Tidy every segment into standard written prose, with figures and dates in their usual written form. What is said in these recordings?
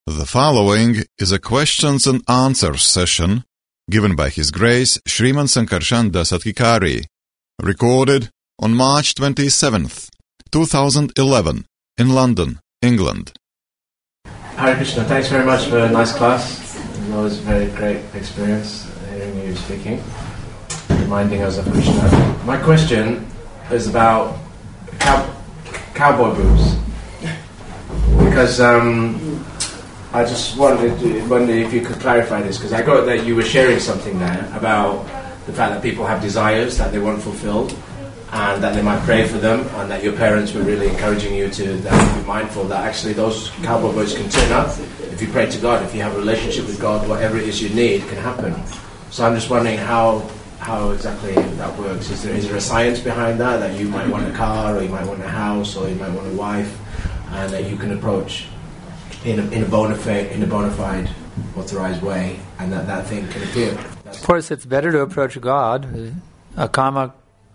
The following is a questions and answers session given by His Grace Sriman Sankarshan Das Adhikari, recorded on March 27th, 2011, in London, England. Hare Krishna, thanks very much for a nice class. It was a very great experience hearing you speaking, reminding us of Krishna. My question is about cowboy boots, because I just wonder if you could clarify this, because I got that you were sharing something there about the fact that people have desires that they want fulfilled and that they might pray for them, and that your parents were really encouraging you to be mindful that actually those cowboy boots can turn up if you pray to God. If you have a relationship with God, whatever it is you need can happen. So I'm just wondering how exactly that works. Is there a science behind that you might want a car, or you might want a house, or you might want a wife, and that you can approach in a bona fide, authorized way, and that thing can appear? Of course, it's better to approach God. Akama,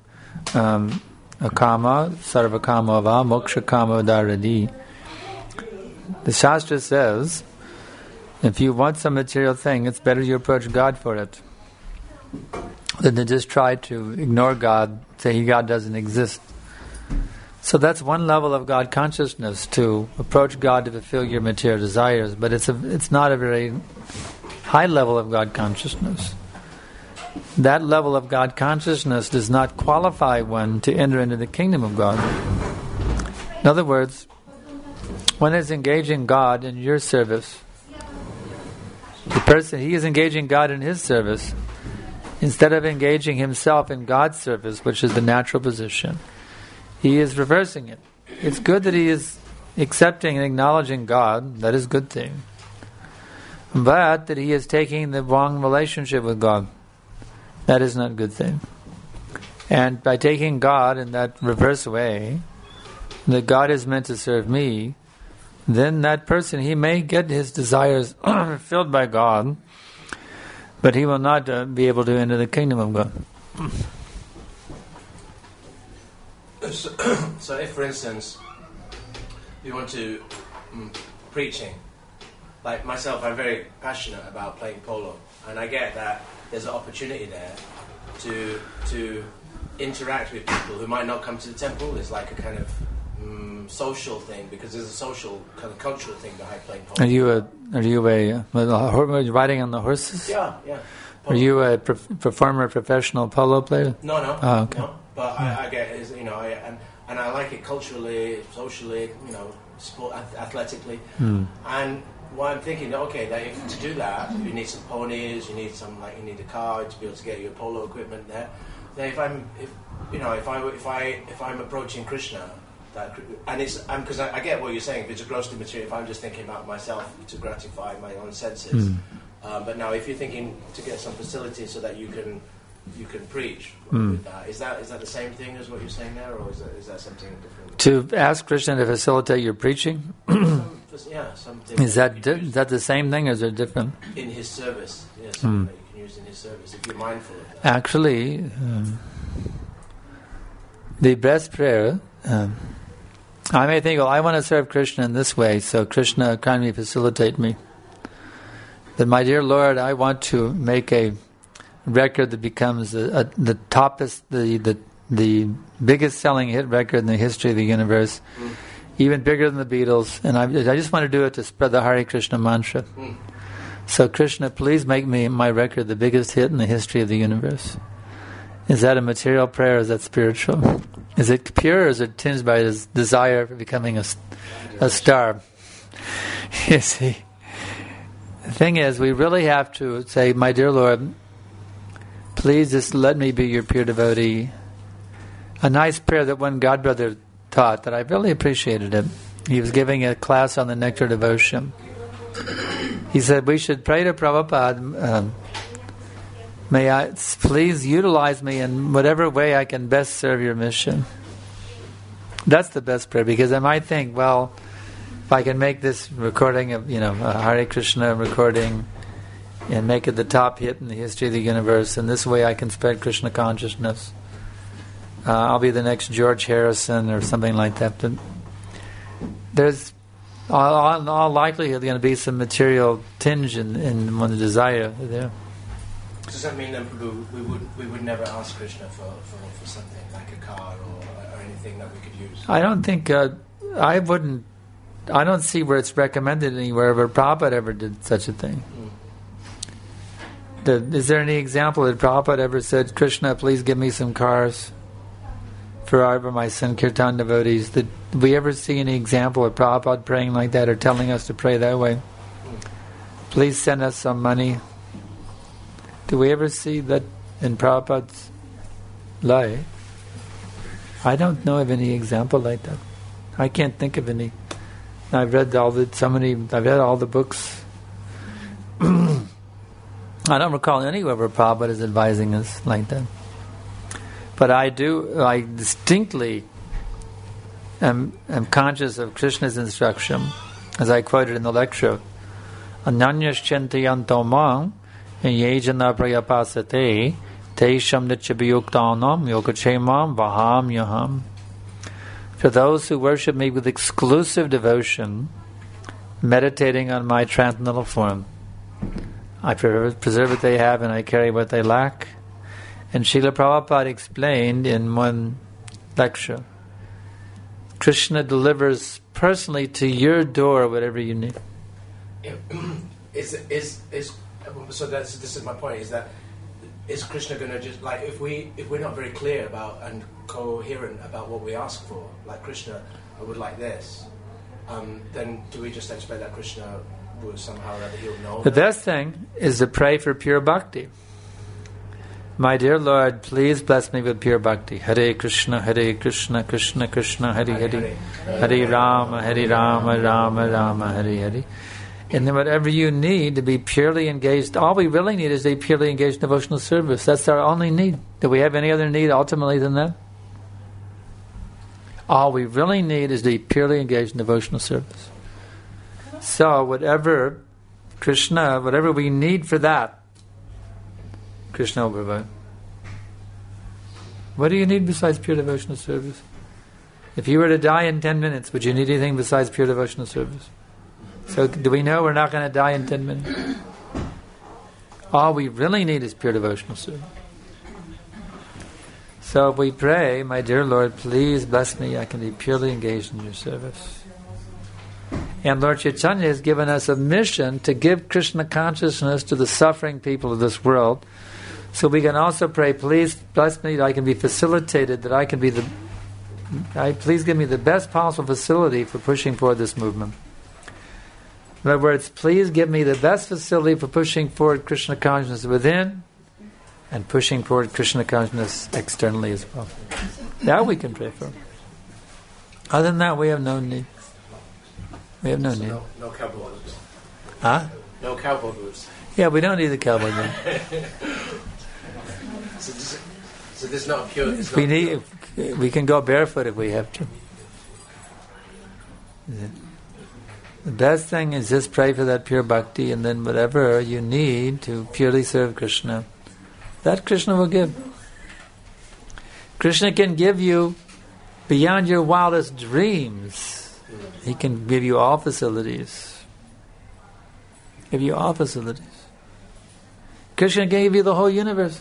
sarvakama va, moksha kama dharadi. The Shastra says, if you want some material thing, it's better you approach God for it than to just try to ignore God, say God doesn't exist. So that's one level of God consciousness, to approach God to fulfill your material desires, but it's not a very high level of God consciousness. That level of God consciousness does not qualify one to enter into the kingdom of God. In other words, one is engaging God in your service. The person, he is engaging God in his service, instead of engaging himself in God's service, which is the natural position. He is reversing it. It's good that he is accepting and acknowledging God. That is a good thing. But that he is taking the wrong relationship with God, that is not a good thing. And by taking God in that reverse way, that God is meant to serve me, then that person, he may get his desires fulfilled by God, but he will not be able to enter the kingdom of God. So if, for instance, you want to preaching, like myself, I'm very passionate about playing polo, and I get that there's an opportunity there to interact with people who might not come to the temple. It's like a kind of social thing, because there's a social kind of cultural thing behind playing polo. Are you riding on the horses? Yeah. Polo. Are you a professional polo player? No. Oh, okay. No. But I get it, and I like it culturally, socially, sport, athletically. And what I'm thinking, okay, that if to do that, you need some ponies, you need a car to be able to get your polo equipment there. Then if I'm approaching Krishna, because I get what you're saying. If it's a grossly material, if I'm just thinking about myself to gratify my own senses, but now if you're thinking to get some facility so that you can preach with that. Is that the same thing as what you're saying there, or is that something different? To ask Krishna to facilitate your preaching? Something. Is that the same thing, or is it different? In his service, something that you can use in his service, if you're mindful of that. Actually, the best prayer, I may think, well, I want to serve Krishna in this way, so Krishna kindly facilitate me. But my dear Lord, I want to make a record that becomes the biggest selling hit record in the history of the universe, even bigger than the Beatles, and I just want to do it to spread the Hare Krishna mantra. So Krishna, please make my record the biggest hit in the history of the universe. Is that a material prayer, or is that spiritual? Is it pure, or is it tinged by his desire for becoming a star? You see, the thing is, we really have to say, my dear Lord, please just let me be your pure devotee. A nice prayer that one godbrother taught that I really appreciated it. He was giving a class on the nectar devotion. He said, we should pray to Prabhupada, may I please utilize me in whatever way I can best serve your mission. That's the best prayer, because I might think, well, if I can make this recording of, a Hare Krishna recording and make it the top hit in the history of the universe, and this way I can spread Krishna consciousness. I'll be the next George Harrison or something like that. But there's all likelihood, there's going to be some material tinge in one's desire there. Does that mean that we would never ask Krishna for something like a car or anything that we could use? I don't think I don't see where it's recommended anywhere where Prabhupada ever did such a thing. Is there any example that Prabhupada ever said, Krishna, please give me some cars for my Sankirtan devotees? Did we ever see any example of Prabhupada praying like that or telling us to pray that way? Please send us some money. Do we ever see that in Prabhupada's life? I don't know of any example like that. I can't think of any. I've read all the books. I don't recall anywhere where Prabhupada is advising us like that. But I distinctly am conscious of Krishna's instruction, as I quoted in the lecture, Ananyas chintayanto mang yejana prayapasate tesham nityabhayuktanam yogachemam vaham yaham. For those who worship me with exclusive devotion, meditating on my transcendental form, I preserve what they have and I carry what they lack. And Srila Prabhupada explained in one lecture, Krishna delivers personally to your door whatever you need. So this is my point, is that is Krishna going to just, like, if we're not very clear about and coherent about what we ask for, like Krishna, I would like this, then do we just expect that Krishna will somehow or other he'll know? The best thing is to pray for pure bhakti. My dear Lord, please bless me with pure bhakti. Hare Krishna, Krishna Krishna, Hare Hare, Hare Rama, Rama Rama, Hare Hare. And then whatever you need to be purely engaged, all we really need is to be purely engaged in devotional service. That's our only need. Do we have any other need ultimately than that? All we really need is to be purely engaged in devotional service. So whatever we need for that, Krishna will provide. What do you need besides pure devotional service? If you were to die in 10 minutes, would you need anything besides pure devotional service? So do we know we're not going to die in 10 minutes? All we really need is pure devotional service. So if we pray, my dear Lord, please bless me, I can be purely engaged in your service. And Lord Chaitanya has given us a mission to give Krishna consciousness to the suffering people of this world. So we can also pray, please bless me that I can be facilitated, that I can be please give me the best possible facility for pushing forward this movement. In other words, please give me the best facility for pushing forward Krishna consciousness within and pushing forward Krishna consciousness externally as well. That we can pray for. Other than that, we have no need. We have no need. No cowboy boots. Huh? No cowboy boots. Yeah, we don't need the cowboy boots. So this is not pure. We can go barefoot if we have to. The best thing is just pray for that pure bhakti, and then whatever you need to purely serve Krishna, that Krishna will give. Krishna can give you beyond your wildest dreams. He can give you all facilities. Give you all facilities. Krishna can give you the whole universe.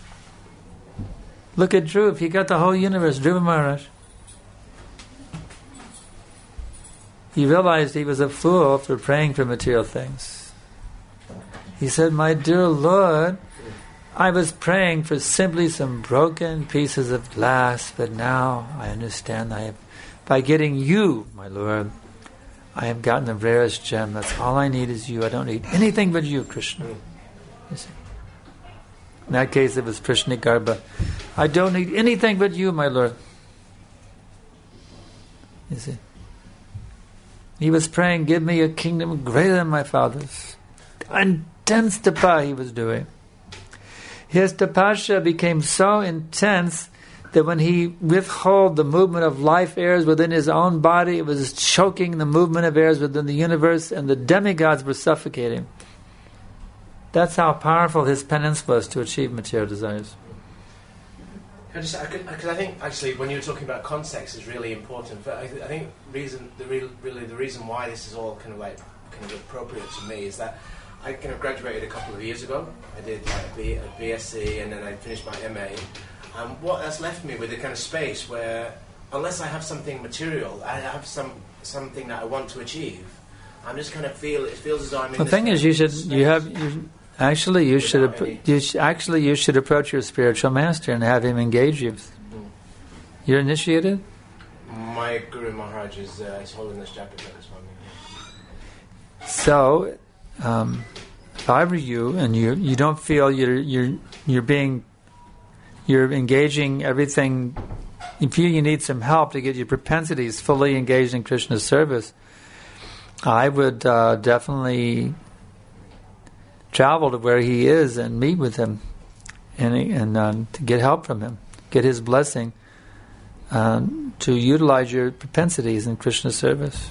Look at Dhruv. He got the whole universe. Dhruva Maharaj. He realized he was a fool for praying for material things. He said, my dear Lord, I was praying for simply some broken pieces of glass, but now I understand by getting you, my Lord, I have gotten the rarest gem. That's all I need is you. I don't need anything but you, Krishna. You see? In that case, it was Prishnikarbha. I don't need anything but you, my Lord. You see? He was praying, give me a kingdom greater than my father's. Intense tapa he was doing. His tapasya became so intense that when he withheld the movement of life airs within his own body, it was choking the movement of airs within the universe, and the demigods were suffocating. That's how powerful his penance was to achieve material desires. Because I think actually when you were talking about context is really important. But I think the reason why this is all kind of appropriate to me is that I kind of graduated a couple of years ago. I did a BSc and then I finished my MA. And what that's left me with a kind of space where, unless I have something material, I have something that I want to achieve. I'm just kind of it feels as though I'm in the thing is, you should approach your spiritual master and have him engage you. You're initiated? My Guru Maharaj is His Holiness Japataka Swami. So, if I were you and you don't feel you're engaging everything, you feel you need some help to get your propensities fully engaged in Krishna's service, I would definitely travel to where he is and meet with him and to get help from him, get his blessing to utilize your propensities in Krishna's service.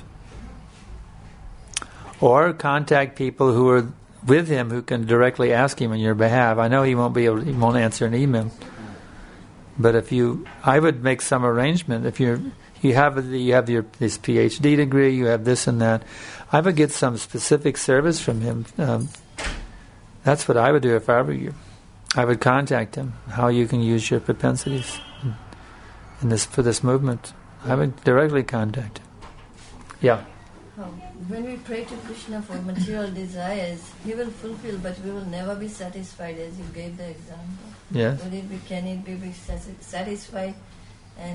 Or contact people who are with him who can directly ask him on your behalf. I know he won't answer an email, but I would make some arrangement. If you have this PhD degree, you have this and that, I would get some specific service from him. That's what I would do if I were you. I would contact him, how you can use your propensities for this movement. I would directly contact him. Yeah. When we pray to Krishna for material desires, he will fulfill, but we will never be satisfied, as you gave the example. Yes. Can it be satisfied? And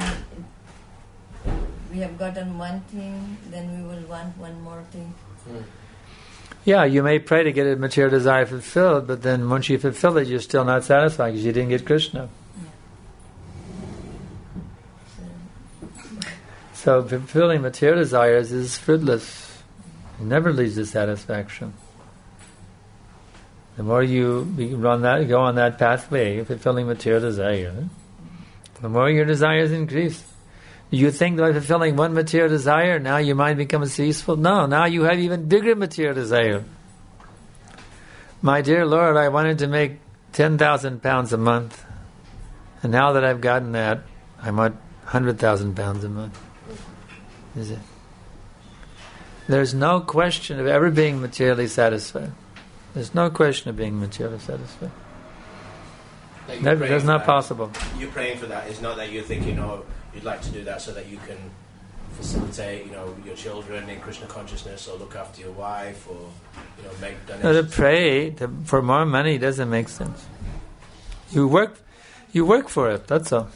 we have gotten one thing, then we will want one more thing. Yeah, you may pray to get a material desire fulfilled, but then once you fulfill it, you're still not satisfied because you didn't get Krishna. So fulfilling material desires is fruitless. It never leads to satisfaction. The more you go on that pathway of fulfilling material desire, the more your desires increase. You think by fulfilling one material desire, now your mind becomes peaceful? No, now you have even bigger material desire. My dear Lord, I wanted to make 10,000 pounds a month, and now that I've gotten that, I want 100,000 pounds a month. Is it? There's no question of ever being materially satisfied. There's no question of being materially satisfied. That's not possible. You're praying for that. It's not that you're thinking, you'd like to do that so that you can facilitate, your children in Krishna consciousness, or look after your wife, or make donations. No, to pray for more money doesn't make sense. You work for it. That's all.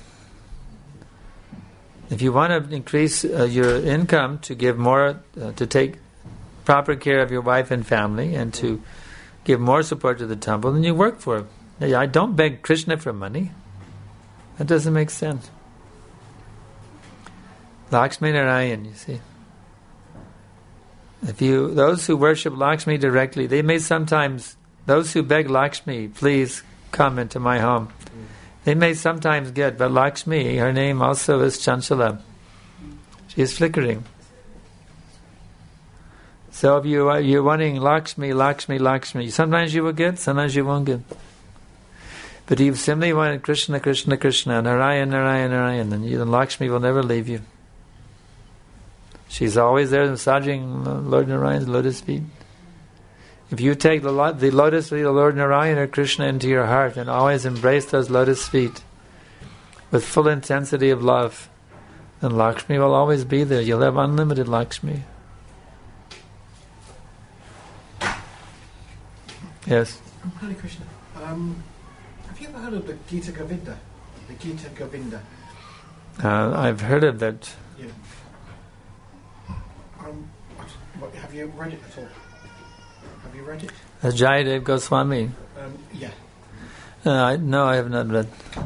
If you want to increase your income to give more, to take proper care of your wife and family, and to give more support to the temple, then you work for it. I don't beg Krishna for money. That doesn't make sense. Lakshmi Narayan, you see. Those who worship Lakshmi directly, they may sometimes, those who beg Lakshmi, please come into my home, they may sometimes get, but Lakshmi, her name also is Chanchala. She is flickering. So if you're wanting Lakshmi, Lakshmi, Lakshmi, sometimes you will get, sometimes you won't get. But if you simply want Krishna, Krishna, Krishna, Narayan, Narayan, Narayan, then Lakshmi will never leave you. She's always there massaging Lord Narayan's lotus feet. If you take the lotus feet of Lord Narayan or Krishna into your heart and always embrace those lotus feet with full intensity of love, then Lakshmi will always be there. You'll have unlimited Lakshmi. Yes? Hare Krishna. Have you ever heard of the Gita Govinda? The Gita Govinda? I've heard of that. Yeah. Have you read it at all? Have you read it? Jayadev Goswami? Yeah. No, I have not read.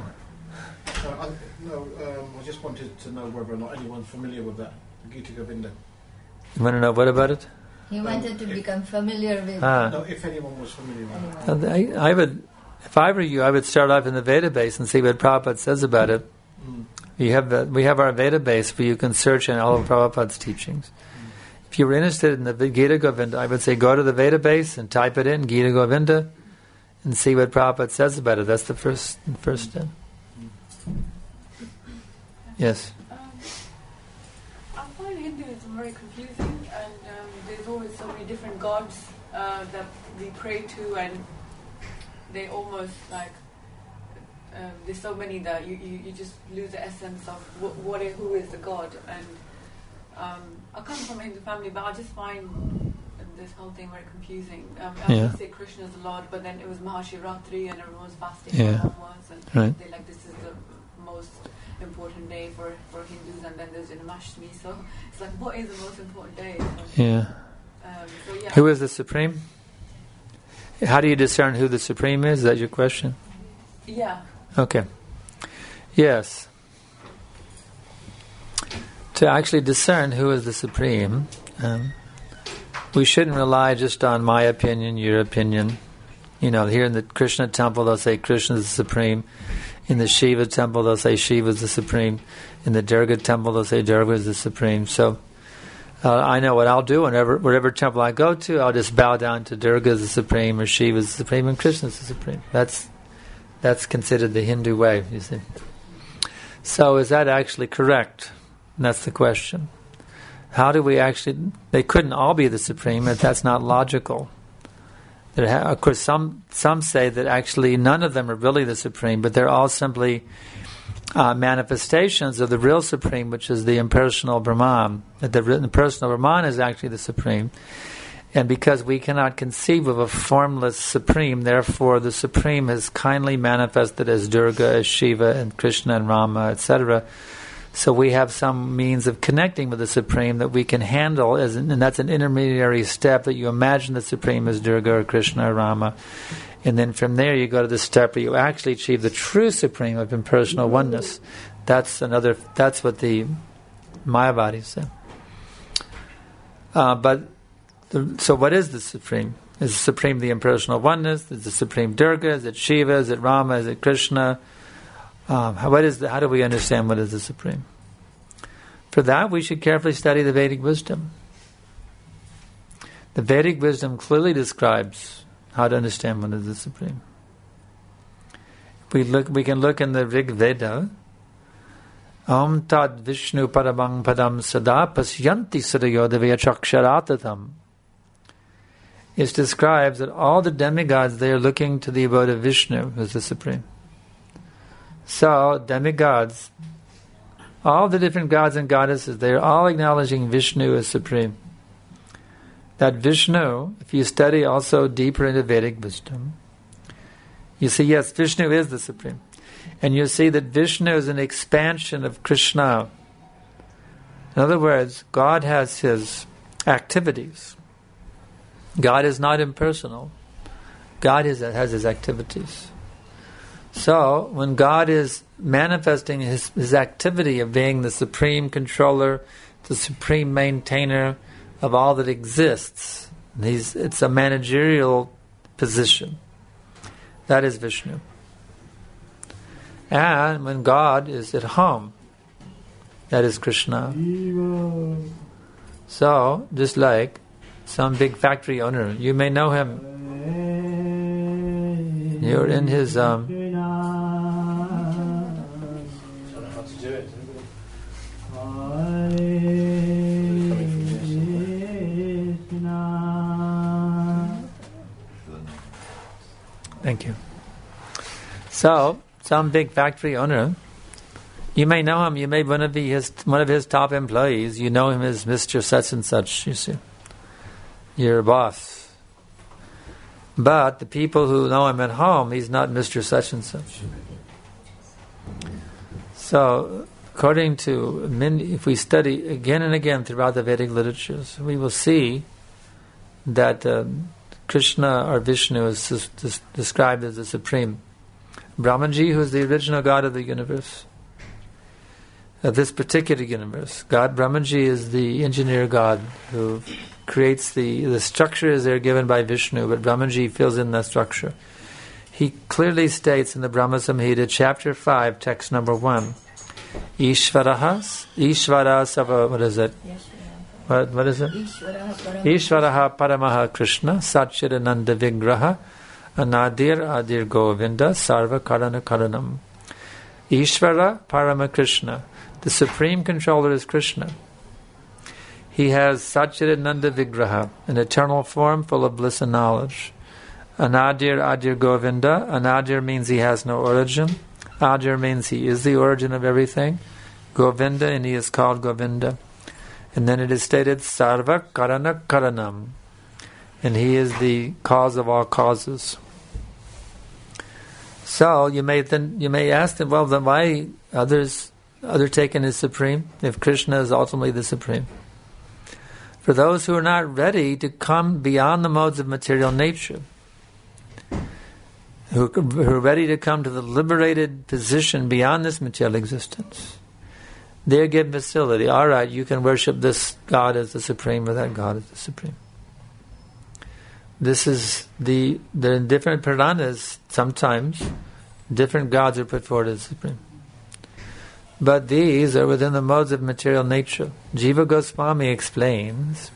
I just wanted to know whether or not anyone's familiar with that, the Gita Govinda. You want to know what about it? He wanted to become familiar with it. No, if anyone was familiar with it. I would, if I were you, I would start off in the Veda base and see what Prabhupada says about it. We have our Veda base where you can search in all of Prabhupada's teachings. If you were interested in the Gita Govinda, I would say go to the Veda base and type it in, Gita Govinda, and see what Prabhupada says about it. That's the first step. Yes. I find Hinduism very confusing, and there's always so many different gods that we pray to, and they almost like there's so many that you just lose the essence of who is the god. And I come from a Hindu family, but I just find this whole thing very confusing. I used to say Krishna is the Lord, but then it was Mahashivratri and everyone was fasting once, and they like, this is the most important day for Hindus, and then there's Janmashtami. So it's like, what is the most important day? Who is the Supreme? How do you discern who the Supreme is? Is that your question? Yeah. Okay. Yes. To actually discern who is the Supreme, we shouldn't rely just on my opinion, your opinion. You know, here in the Krishna temple, they'll say Krishna is the Supreme. In the Shiva temple, they'll say Shiva is the Supreme. In the Durga temple, they'll say Durga is the Supreme. So I know what I'll do whatever temple I go to, I'll just bow down to Durga as the Supreme, or Shiva is the Supreme, and Krishna is the Supreme. That's considered the Hindu way, you see. So is that actually correct? And that's the question. How do we actually... They couldn't all be the Supreme if that's not logical. Of course, some say that actually none of them are really the Supreme, but they're all simply manifestations of the real Supreme, which is the impersonal Brahman. That the impersonal Brahman is actually the Supreme. And because we cannot conceive of a formless Supreme, therefore the Supreme is kindly manifested as Durga, as Shiva, and Krishna, and Rama, etc. So we have some means of connecting with the Supreme that we can handle, and that's an intermediary step, that you imagine the Supreme as Durga or Krishna or Rama. And then from there you go to the step where you actually achieve the true Supreme of impersonal oneness. That's what the Mayavadis say. So what is the Supreme? Is the Supreme the impersonal oneness? Is the Supreme Durga? Is it Shiva? Is it Rama? Is it Krishna? How do we understand what is the Supreme? For that, we should carefully study the Vedic wisdom. The Vedic wisdom clearly describes how to understand what is the Supreme. We can look in the Rig Veda. Om tad Vishnu paramang padam sada pasyanti sadayodavaya chaksharatam. It describes that all the demigods, they are looking to the abode of Vishnu, who is the Supreme. So, demigods, all the different gods and goddesses, they are all acknowledging Vishnu as Supreme. That Vishnu, if you study also deeper into Vedic wisdom, you see, yes, Vishnu is the Supreme. And you see that Vishnu is an expansion of Krishna. In other words, God has his activities. God is not impersonal. God has his activities. So, when God is manifesting his activity of being the supreme controller, the supreme maintainer of all that exists, it's a managerial position. That is Vishnu. And when God is at home, that is Krishna. So, just like some big factory owner, you may know him. You're in his... Thank you. So, some big factory owner, you may know him, you may one of his top employees, you know him as Mr. Such and Such, you see. Your boss. But the people who know him at home, he's not Mr. Such and Such. So, according to if we study again and again throughout the Vedic literatures, we will see that Krishna or Vishnu is described as the Supreme. Brahmanji, who is the original God of the universe, of this particular universe. God, Brahmanji, is the engineer God who creates the structures that are given by Vishnu, but Brahmanji fills in the structure. He clearly states in the Brahma Samhita, chapter 5, text number 1, Ishvara Sava, what is it? What is it? Ishvaraha Paramaha Krishna Satchidananda Vigraha Adir Govinda Sarva Karana Karanam. Ishvara Parama Krishna. The supreme controller is Krishna. He has Satchidananda Vigraha, an eternal form full of bliss and knowledge. Anadir Adir Govinda. Anadir means he has no origin. Adir means he is the origin of everything. Govinda, and he is called Govinda. And then it is stated Sarva Karana Karanam, and he is the cause of all causes. So you may ask them, well, then why other taken as supreme if Krishna is ultimately the supreme? For those who are not ready to come beyond the modes of material nature, who are ready to come to the liberated position beyond this material existence, they're given facility. All right, you can worship this God as the supreme or that God as the supreme. This is the different Puranas. Sometimes different gods are put forward as supreme, but these are within the modes of material nature. Jiva Goswami explains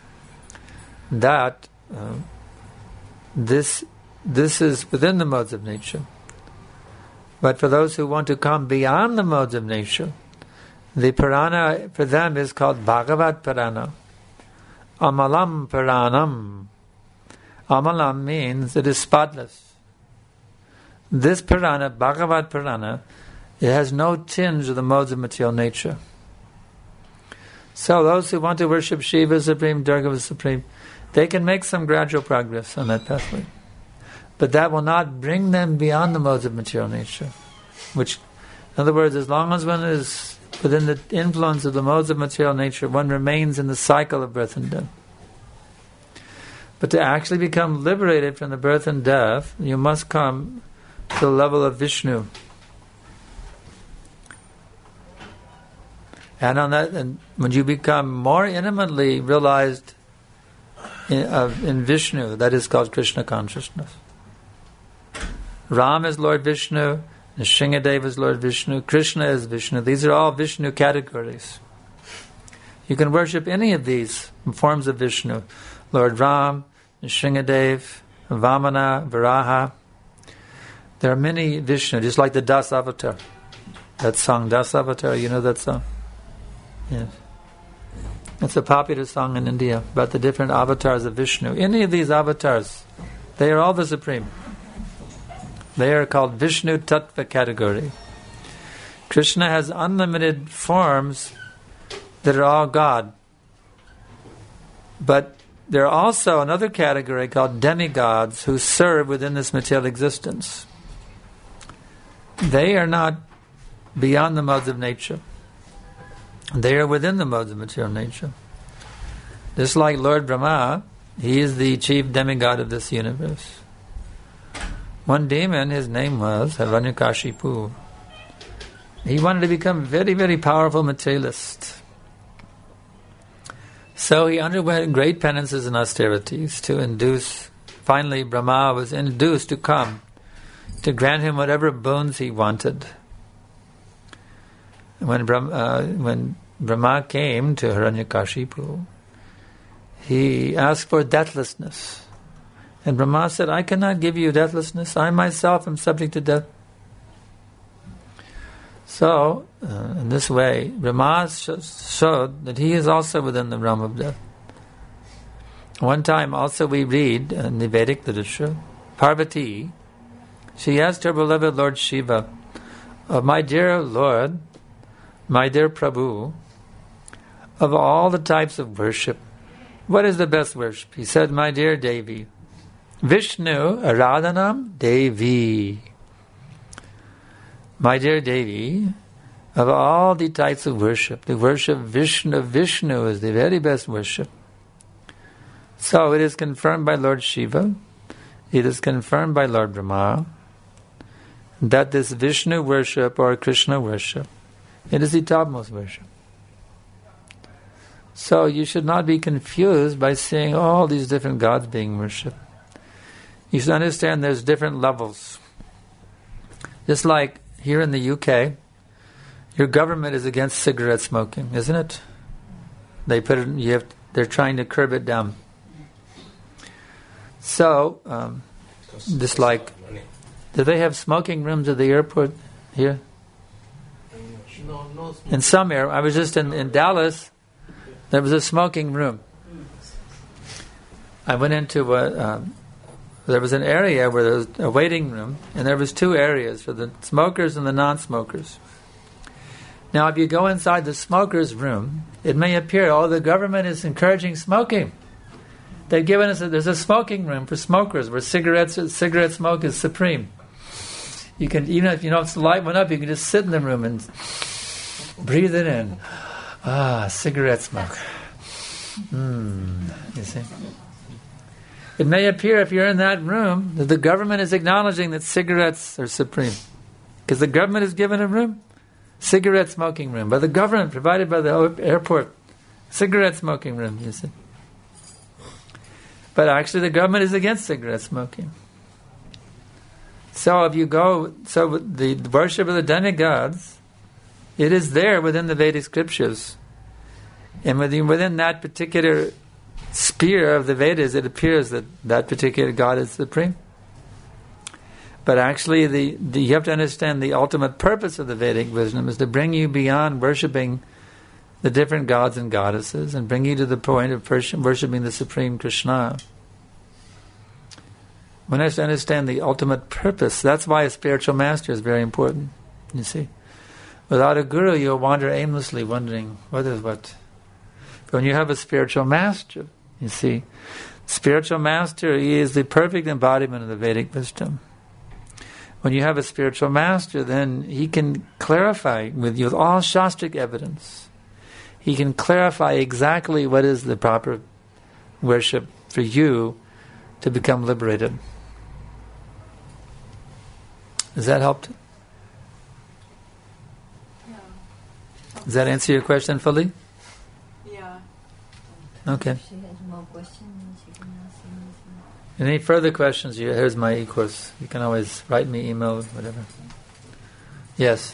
that this is within the modes of nature. But for those who want to come beyond the modes of nature, the Purana for them is called Bhagavat Purana. Amalam Puranam. Amalam means it is spotless. This Purana, Bhagavat Purana, it has no tinge of the modes of material nature. So those who want to worship Shiva Supreme, Durga Supreme, they can make some gradual progress on that pathway. But that will not bring them beyond the modes of material nature. Which, in other words, as long as one is within the influence of the modes of material nature, one remains in the cycle of birth and death. But to actually become liberated from the birth and death, you must come to the level of Vishnu. And on that, and when you become more intimately realized in Vishnu, that is called Krishna consciousness. Ram is Lord Vishnu, Nrsimhadev is Lord Vishnu, Krishna is Vishnu. These are all Vishnu categories. You can worship any of these forms of Vishnu. Lord Ram, Nrsimhadev, Vamana, Varaha. There are many Vishnu, just like the Das Avatar. That song, Das Avatar, you know that song? Yes. It's a popular song in India about the different avatars of Vishnu. Any of these avatars, they are all the supreme. They are called Vishnu Tattva category. Krishna has unlimited forms that are all God. But there are also another category called demigods who serve within this material existence. They are not beyond the modes of nature. They are within the modes of material nature. Just like Lord Brahma, he is the chief demigod of this universe. One demon, his name was Hiranyakashipu. He wanted to become very, very powerful materialist. So he underwent great penances and austerities to induce. Finally, Brahma was induced to come to grant him whatever boons he wanted. When Brahma came to Hiranyakashipu, he asked for deathlessness. And Brahma said, I cannot give you deathlessness. I myself am subject to death. So, in this way, Brahma showed that he is also within the realm of death. One time also we read in the Vedic literature, Parvati, she asked her beloved Lord Shiva, my dear Lord, my dear Prabhu, of all the types of worship, what is the best worship? He said, my dear Devi, Vishnu Aradhanam Devi. My dear Devi, of all the types of worship, the worship Vishnu is the very best worship. So it is confirmed by Lord Shiva, it is confirmed by Lord Brahma, that this Vishnu worship or Krishna worship, it is the topmost worship. So you should not be confused by seeing all these different gods being worshipped. You should understand there's different levels. Just like here in the UK, your government is against cigarette smoking, isn't it? They put it. They're trying to curb it down. So, just like, do they have smoking rooms at the airport here? No, In some area, I was just in Dallas. There was a smoking room. I went into there was an area where there was a waiting room, and there was two areas for the smokers and the non-smokers. Now, if you go inside the smokers' room, it may appear, the government is encouraging smoking. They've given us there's a smoking room for smokers where cigarette smoke is supreme. You can, even if you don't light one up, you can just sit in the room and breathe it in. Cigarette smoke. You see? It may appear, if you're in that room, that the government is acknowledging that cigarettes are supreme. Because the government has given a room, cigarette smoking room, by the government, provided by the airport, cigarette smoking room, you see. But actually the government is against cigarette smoking. So if you go, the worship of the demigods, it is there within the Vedic scriptures. And within that particular sphere of the Vedas, it appears that that particular God is supreme. But actually, you have to understand the ultimate purpose of the Vedic wisdom is to bring you beyond worshipping the different gods and goddesses and bring you to the point of worshipping the Supreme Krishna. One has to understand the ultimate purpose. That's why a spiritual master is very important, you see. Without a guru, you'll wander aimlessly, wondering what is what. But when you have a spiritual master, you see, spiritual master, he is the perfect embodiment of the Vedic wisdom. When you have a spiritual master, then he can clarify with you with all Shastric evidence. He can clarify exactly what is the proper worship for you to become liberated. Does that help? Yeah. Does that answer your question fully? Yeah. Okay. If she has more questions, she can ask me. Any further questions? Here's my e-course. You can always write me, email, whatever. Yes?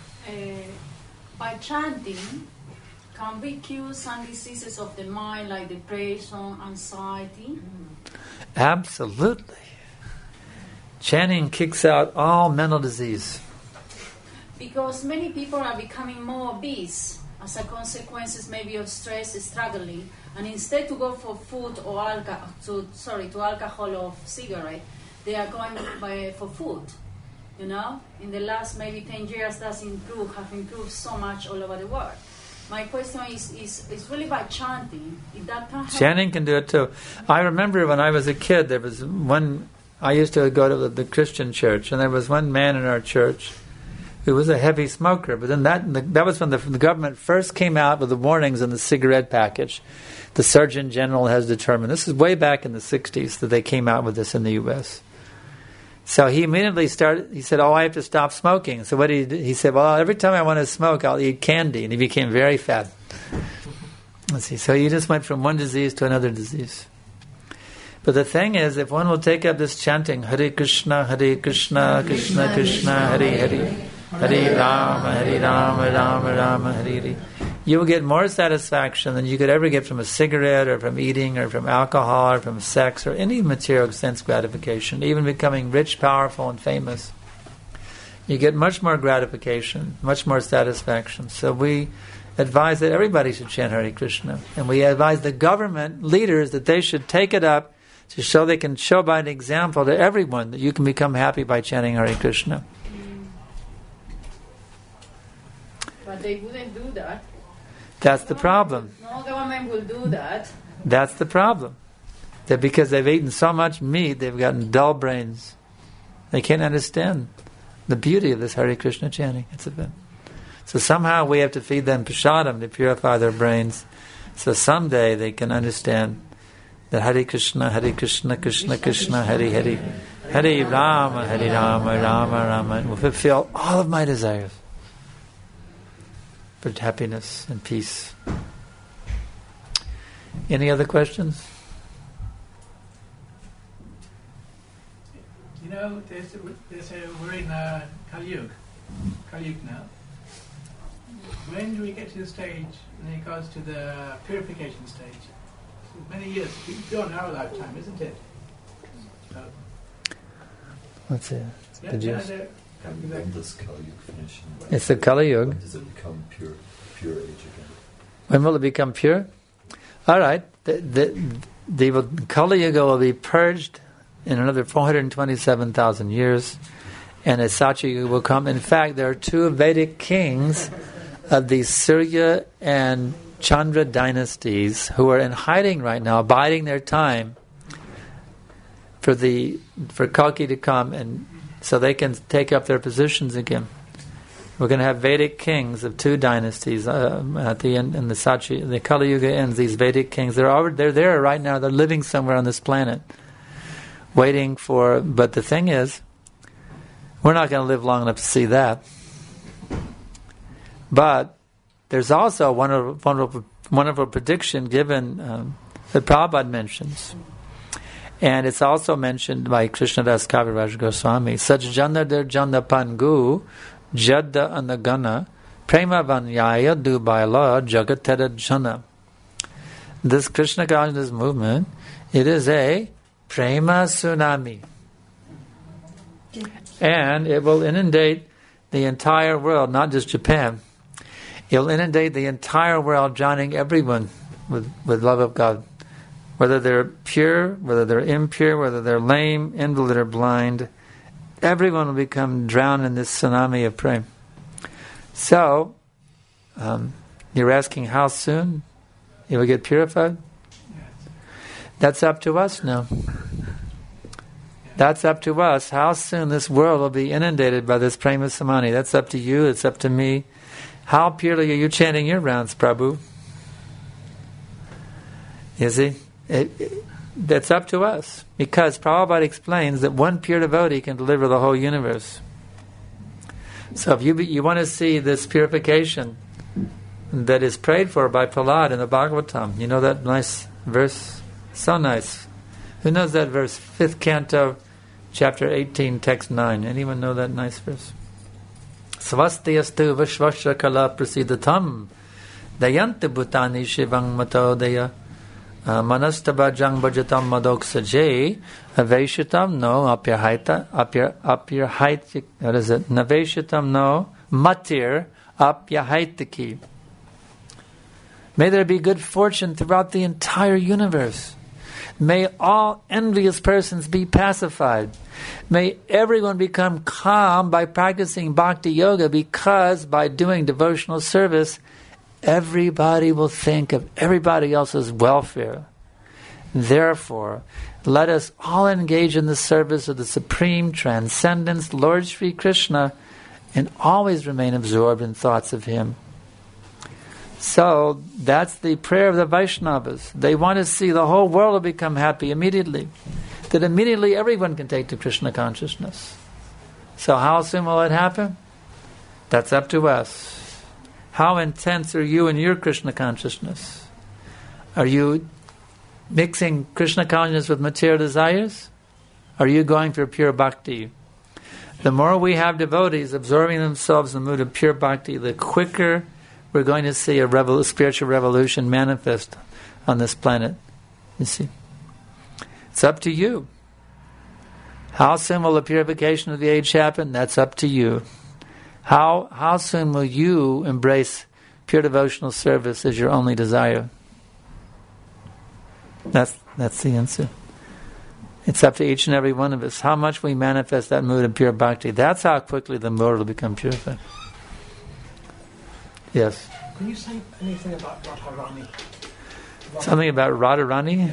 By chanting, can we cure some diseases of the mind like depression, anxiety? Absolutely. Chanting kicks out all mental disease. Because many people are becoming more obese as a consequence maybe of stress, struggling, and instead to go for food or alcohol or cigarette, they are going for food. You know, in the last maybe 10 years, have improved so much all over the world. My question is really by chanting. If that can help. Chanting can do it too. I remember when I was a kid, there was one. I used to go to the Christian church, and there was one man in our church who was a heavy smoker. But then that was when the government first came out with the warnings on the cigarette package. The Surgeon General has determined, this is way back in the 60s, that they came out with this in the U.S. So he immediately he said, I have to stop smoking. So what he said, well, every time I want to smoke, I'll eat candy. And he became very fat. Let's see. So he just went from one disease to another disease. But the thing is, if one will take up this chanting, Hare Krishna, Krishna Krishna, Hare Hare, Hare Rama, Rama Rama, Hare Hare, you will get more satisfaction than you could ever get from a cigarette or from eating or from alcohol or from sex or any material sense gratification, even becoming rich, powerful, and famous. You get much more gratification, much more satisfaction. So we advise that everybody should chant Hare Krishna. And we advise the government leaders that they should take it up to show they can show by an example to everyone that you can become happy by chanting Hare Krishna. But they wouldn't do that. That's the problem. No government will do that. That's the problem. That because they've eaten so much meat, they've gotten dull brains. They can't understand the beauty of this Hare Krishna chanting. So somehow we have to feed them prasadam to purify their brains. So someday they can understand that Hare Krishna, Krishna Krishna, Hare Hare, Hare Rama, Rama Rama, and will fulfill all of my desires for happiness and peace. Any other questions? You know, we're in Kali Yuga now. When do we get to the stage in regards to the purification stage? Many years, beyond our lifetime, isn't it? Let's see. And when does Kali Yuga finish? It's the Kali Yuga. When does it become pure age again? When will it become pure? All right. The Kali Yuga will be purged in another 427,000 years, and a Satya Yuga will come. In fact, there are two Vedic kings of the Surya and Chandra dynasties who are in hiding right now, biding their time for Kalki to come, and so they can take up their positions again. We're going to have Vedic kings of two dynasties at the end. In the Kali Yuga ends. These Vedic kings, they're there right now. They're living somewhere on this planet, waiting for. But the thing is, we're not going to live long enough to see that. But there's also a wonderful prediction given that Prabhupada mentions. And it's also mentioned by Krishnadas Kaviraj Goswami. Such jana der jana pangu, jadda anagana, prema vanyaya dubaila jagateda jana. This Krishna consciousness movement, it is a prema tsunami. And it will inundate the entire world, not just Japan. It will inundate the entire world, drowning everyone with love of God. Whether they're pure, whether they're impure, whether they're lame, invalid, or blind, everyone will become drowned in this tsunami of prema. So, you're asking how soon it will get purified? That's up to us now. That's up to us. How soon this world will be inundated by this prema samani. That's up to you, it's up to me. How purely are you chanting your rounds, Prabhu? You see? That's up to us. Because Prabhupada explains that one pure devotee can deliver the whole universe. So if you want to see this purification that is prayed for by Prahlad in the Bhagavatam, you know that nice verse? So nice. Who knows that verse? 5th canto, chapter 18, text 9. Anyone know that nice verse? Svastiyastu vishvasya kala prasidatam dayanti bhutani shivang matodaya manastabhajang bhajatam madoksaje aveshitam no apyahaitik what is it? Naveshitam no matir apyahaitiki. May there be good fortune throughout the entire universe. May all envious persons be pacified. May everyone become calm by practicing bhakti yoga, because by doing devotional service, everybody will think of everybody else's welfare. Therefore, let us all engage in the service of the Supreme Transcendence, Lord Sri Krishna, and always remain absorbed in thoughts of Him. So, that's the prayer of the Vaishnavas. They want to see the whole world will become happy immediately. That immediately everyone can take to Krishna consciousness. So how soon will it happen? That's up to us. How intense are you in your Krishna consciousness? Are you mixing Krishna consciousness with material desires? Are you going for pure bhakti? The more we have devotees absorbing themselves in the mood of pure bhakti, the quicker we're going to see a spiritual revolution manifest on this planet. You see? It's up to you. How soon will the purification of the age happen? That's up to you. How soon will you embrace pure devotional service as your only desire? That's the answer. It's up to each and every one of us. How much we manifest that mood of pure bhakti. That's how quickly the mood will become purified. Yes? Can you say anything about Radharani? Something about Radharani?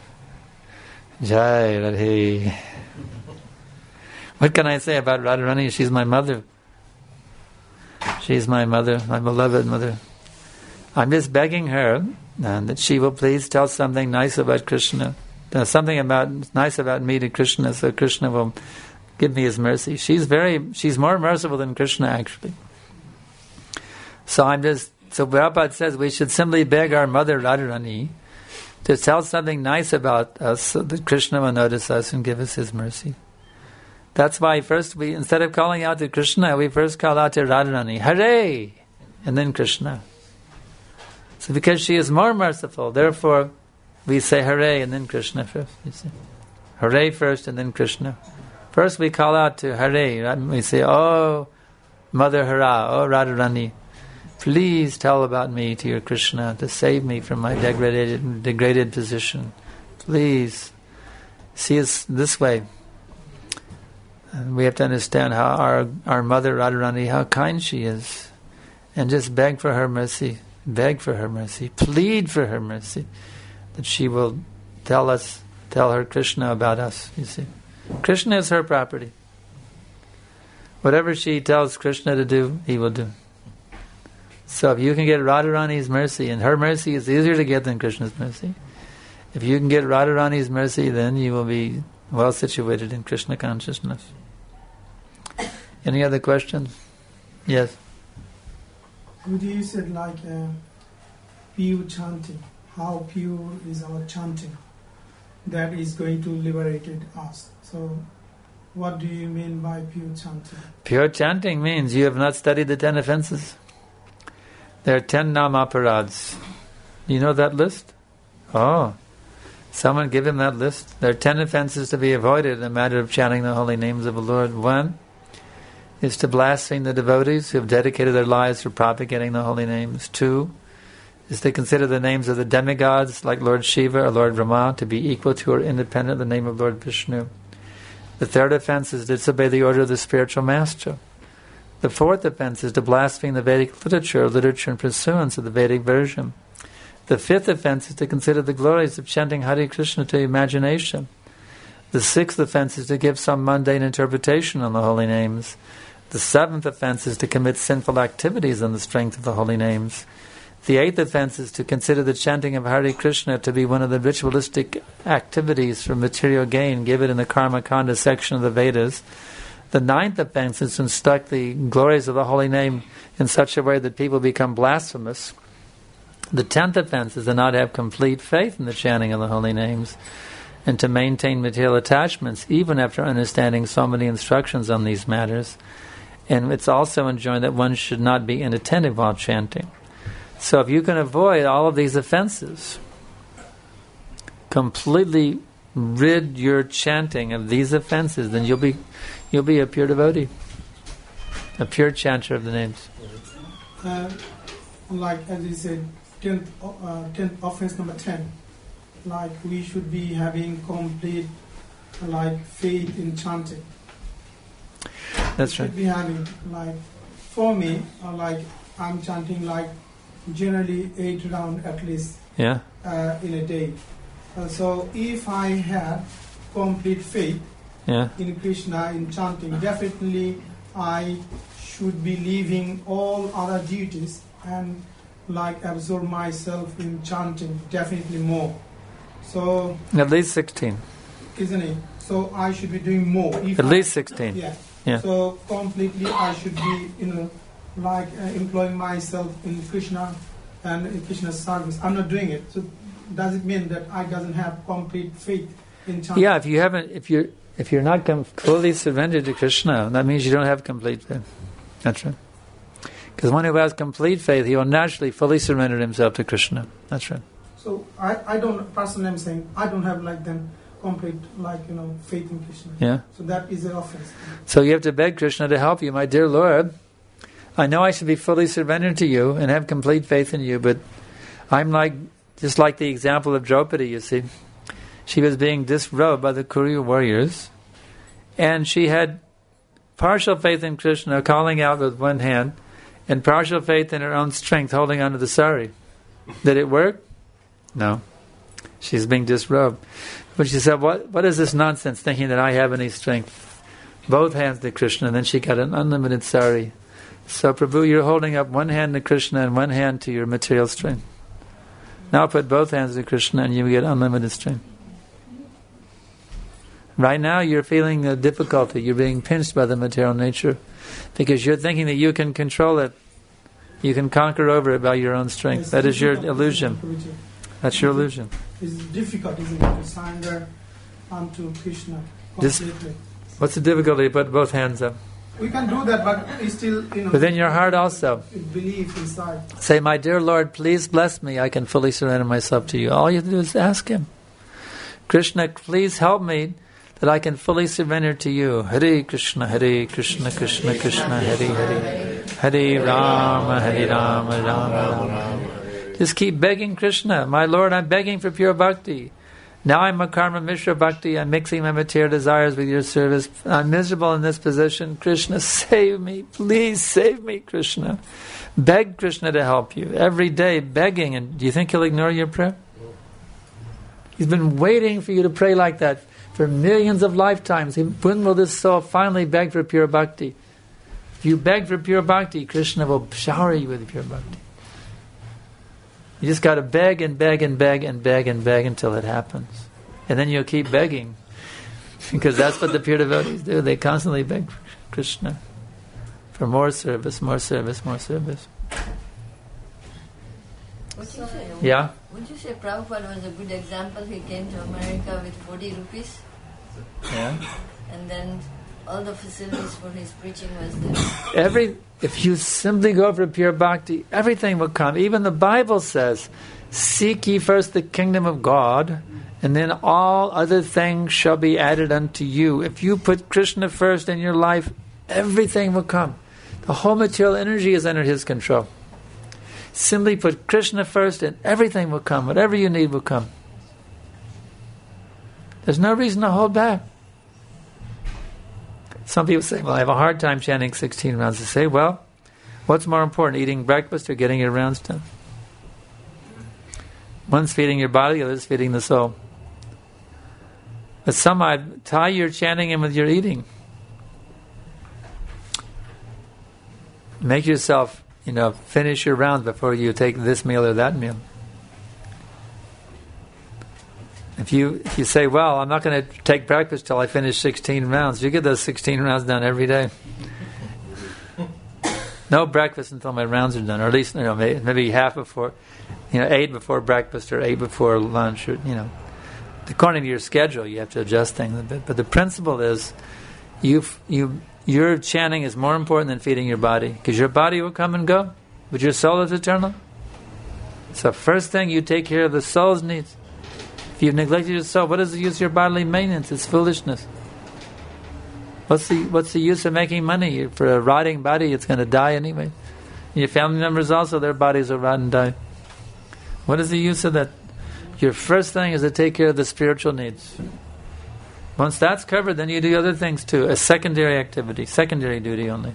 Jai Radhe. What can I say about Radharani? She's my mother. She's my mother, my beloved mother. I'm just begging her that she will please tell something nice about Krishna. Something nice about me to Krishna, so Krishna will give me his mercy. She's more merciful than Krishna, actually. So Prabhupada says we should simply beg our mother Radharani to tell something nice about us, so that Krishna will notice us and give us his mercy. That's why first instead of calling out to Krishna, we first call out to Radharani, Hare, and then Krishna. So because she is more merciful, therefore we say Hare and then Krishna first. You see, Hare first and then Krishna. First we call out to Hare, right? We say, "Oh, Mother Hara, oh Radharani, please tell about me to your Krishna to save me from my degraded position. Please." See us this way. And we have to understand how our Mother Radharani, how kind she is. And just beg for her mercy, plead for her mercy, that she will tell her Krishna about us, you see. Krishna is her property. Whatever she tells Krishna to do, he will do. So if you can get Radharani's mercy, and her mercy is easier to get than Krishna's mercy, if you can get Radharani's mercy, then you will be well situated in Krishna consciousness. Any other questions? Yes. You said like pure chanting. How pure is our chanting? That is going to liberate us. So what do you mean by pure chanting? Pure chanting means you have not studied the 10 offenses. There are 10 namaparāds. Do you know that list? Oh, someone give him that list. There are 10 offenses to be avoided in the matter of chanting the holy names of the Lord. 1 is to blaspheme the devotees who have dedicated their lives for propagating the holy names. 2 is to consider the names of the demigods like Lord Shiva or Lord Brahma to be equal to or independent of the name of Lord Vishnu. The 3rd offense is to disobey the order of the spiritual master. The 4th offense is to blaspheme the Vedic literature and pursuance of the Vedic version. The 5th offense is to consider the glories of chanting Hare Krishna to imagination. The 6th offense is to give some mundane interpretation on the holy names. The 7th offense is to commit sinful activities on the strength of the holy names. The 8th offense is to consider the chanting of Hare Krishna to be one of the ritualistic activities for material gain given in the Karma Kanda section of the Vedas. The 9th offense is to instruct the glories of the holy name in such a way that people become blasphemous. The 10th offense is to not have complete faith in the chanting of the holy names and to maintain material attachments even after understanding so many instructions on these matters. And it's also enjoined that one should not be inattentive while chanting. So if you can avoid all of these offenses, completely rid your chanting of these offenses, then you'll be a pure devotee, a pure chanter of the names. Like as you said, 10th offense number 10, like we should be having complete like faith in chanting. That's right. Should be having like, for me, like I'm chanting like generally 8 rounds at least in a day. So if I have complete faith in Krishna, in chanting, definitely I should be leaving all other duties and like absorb myself in chanting definitely more. So at least 16. Isn't it? So I should be doing more. At least 16. Yeah. So completely I should be, like employing myself in Krishna and in Krishna's service. I'm not doing it. So does it mean that I doesn't have complete faith in chanting? Yeah, if you're not fully surrendered to Krishna, that means you don't have complete faith. That's right. Because one who has complete faith, he will naturally fully surrender himself to Krishna. That's right. So I don't, personally I'm saying, I don't have like them complete faith in Krishna. Yeah. So that is an offense. So you have to beg Krishna to help you. My dear Lord, I know I should be fully surrendered to you and have complete faith in you, but I'm just like the example of Draupadi, you see. She was being disrobed by the Kuryu warriors, and she had partial faith in Krishna, calling out with one hand, and partial faith in her own strength, holding onto the sari. Did it work? No. She's being disrobed. But she said, what is this nonsense, thinking that I have any strength? Both hands to Krishna, and then she got an unlimited sari. So, Prabhu, you're holding up one hand to Krishna and one hand to your material strength. Now put both hands to Krishna and you get unlimited strength. Right now you're feeling the difficulty. You're being pinched by the material nature because you're thinking that you can control it. You can conquer over it by your own strength. That is your illusion. That's your illusion. It's difficult, isn't it, to surrender unto Krishna completely. What's the difficulty? Put both hands up. We can do that, but it's still, within your heart also. Belief inside. Say, my dear Lord, please bless me. I can fully surrender myself to you. All you have to do is ask Him. Krishna, please help me that I can fully surrender to you. Hare Krishna, Krishna Krishna, Hare Hare, Hare Rama, Rama Rama. Just keep begging Krishna, my Lord, I'm begging for pure bhakti. Now I'm a karma mishra bhakti, I'm mixing my material desires with your service. I'm miserable in this position. Krishna, save me. Please save me, Krishna. Beg Krishna to help you. Every day begging. And do you think he'll ignore your prayer? He's been waiting for you to pray like that for millions of lifetimes. When will this soul finally beg for pure bhakti? If you beg for pure bhakti, Krishna will shower you with pure bhakti. You just got to beg and beg and beg and beg and beg until it happens. And then you'll keep begging. Because that's what the pure devotees do. They constantly beg Krishna for more service, more service, more service. Yeah? Would you say Prabhupada was a good example? He came to America with 40 rupees. Yeah. And then all the facilities for his preaching was there. If you simply go for pure bhakti, everything will come. Even the Bible says, seek ye first the kingdom of God, and then all other things shall be added unto you. If you put Krishna first in your life, everything will come. The whole material energy is under his control. Simply put Krishna first and everything will come. Whatever you need will come. There's no reason to hold back. Some people say, well, I have a hard time chanting 16 rounds. I say, well, what's more important, eating breakfast or getting your rounds done? One's feeding your body, the other's feeding the soul. But somehow tie your chanting in with your eating. Make yourself, finish your rounds before you take this meal or that meal. If you say, well, I'm not going to take breakfast till I finish 16 rounds, you get those 16 rounds done every day. No breakfast until my rounds are done, or at least maybe half before, 8 before breakfast or 8 before lunch, or according to your schedule, you have to adjust things a bit. But the principle is, your chanting is more important than feeding your body, because your body will come and go, but your soul is eternal. So first thing, you take care of the soul's needs. If you've neglected your soul, what is the use of your bodily maintenance? It's foolishness. What's the use of making money? For a rotting body, it's going to die anyway. Your family members also, their bodies will rot and die. What is the use of that? Your first thing is to take care of the spiritual needs. Once that's covered, then you do other things too. A secondary activity, secondary duty only.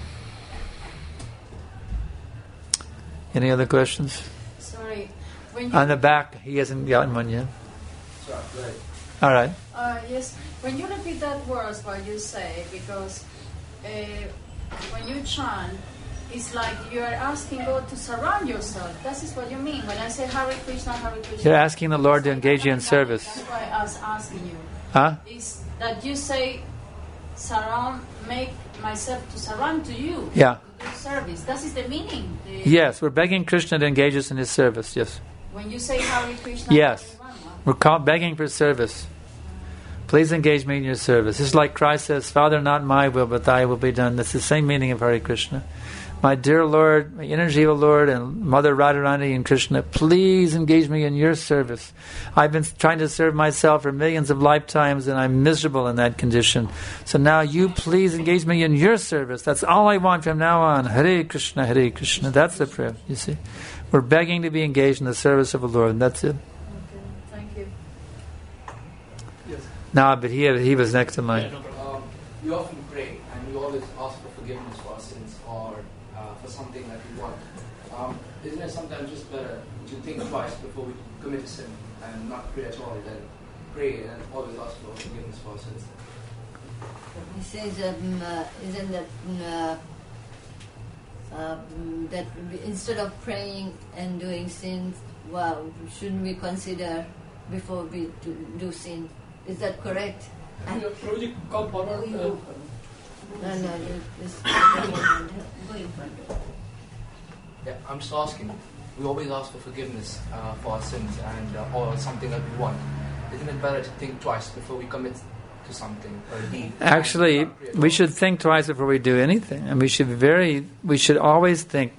Any other questions? Sorry. On the back, he hasn't gotten one yet. Right. All right. Yes. When you repeat that words, what you say, because when you chant, it's like you are asking God to surround yourself. That is what you mean. When I say Hare Krishna, Hare Krishna. You're asking the Lord to engage you in service. That's why I was asking you. Huh? Is that you say, make myself to surround to you. Yeah. To do service. That is the meaning. Yes, we're begging Krishna to engage us in his service. Yes. When you say Hare Krishna, yes. We're begging for service. Please engage me in your service. It's like Christ says, Father, not my will, but thy will be done. That's the same meaning of Hare Krishna. My dear Lord, my Inner Lord, and Mother Radharani and Krishna, please engage me in your service. I've been trying to serve myself for millions of lifetimes, and I'm miserable in that condition. So now you please engage me in your service. That's all I want from now on. Hare Krishna, Hare Krishna. That's the prayer, you see. We're begging to be engaged in the service of the Lord, and that's it. No, but he was next to mine. We often pray and we always ask for forgiveness for our sins or for something that we want. Isn't it sometimes just better to think twice before we commit a sin and not pray at all, than pray and always ask for forgiveness for our sins? He says, isn't that instead of praying and doing sins, shouldn't we consider before we do sin? Is that correct? No, yeah, I'm just asking. We always ask for forgiveness for our sins and or something that we want. Isn't it better to think twice before we commit to something or a deed? Actually, we should think twice before we do anything, and we should always think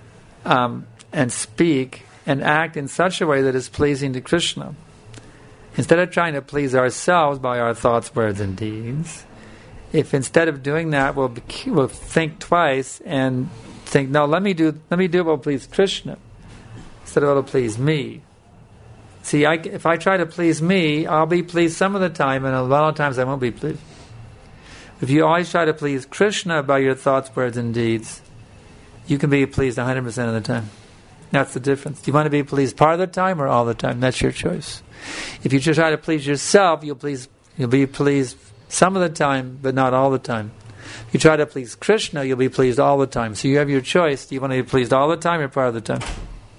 and speak and act in such a way that is pleasing to Krishna. Instead of trying to please ourselves by our thoughts, words, and deeds, if instead of doing that, we'll think twice and think, no, let me do what will please Krishna instead of what will please me. See, if I try to please me, I'll be pleased some of the time, and a lot of times I won't be pleased. If you always try to please Krishna by your thoughts, words, and deeds, you can be pleased 100% of the time. That's the difference. Do you want to be pleased part of the time or all the time? That's your choice. If you just try to please yourself, you'll be pleased some of the time, but not all the time. If you try to please Krishna, you'll be pleased all the time. So you have your choice. Do you want to be pleased all the time or part of the time?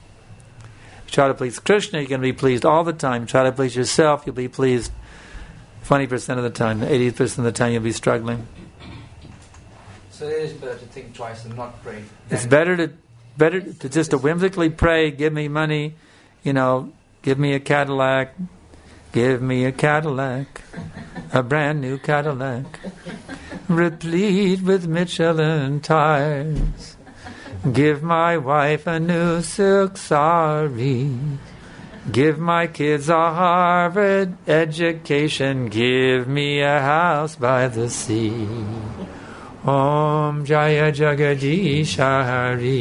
If you try to please Krishna, you're going to be pleased all the time. Try to please yourself, you'll be pleased 20% of the time. 80% of the time you'll be struggling. So it is better to think twice and not pray. It's better to just to whimsically pray, give me money, give me a Cadillac, give me a Cadillac, a brand new Cadillac, replete with Michelin tires. Give my wife a new silk sari. Give my kids a Harvard education. Give me a house by the sea. Om Jaya Jagadish Hari.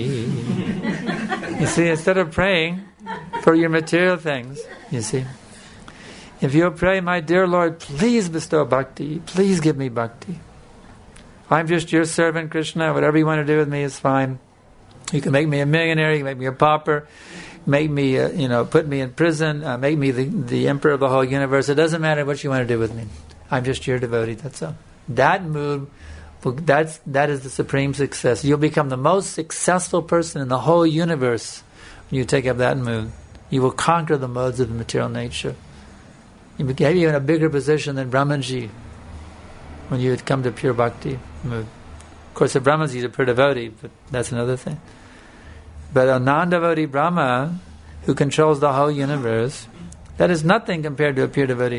You see, instead of praying for your material things, you see, if you pray, my dear Lord, please bestow bhakti. Please give me bhakti. I'm just your servant, Krishna. Whatever you want to do with me is fine. You can make me a millionaire, you can make me a pauper, make me, put me in prison, make me the emperor of the whole universe. It doesn't matter what you want to do with me. I'm just your devotee, that's all. That mood, that is the supreme success. You'll become the most successful person in the whole universe when you take up that mood. You will conquer the modes of the material nature. You will get you in a bigger position than Brahmanji when you come to pure bhakti mood. Of course, the Brahmanji is a pure devotee, but that's another thing. But a non-devotee Brahma who controls the whole universe, that is nothing compared to a pure devotee.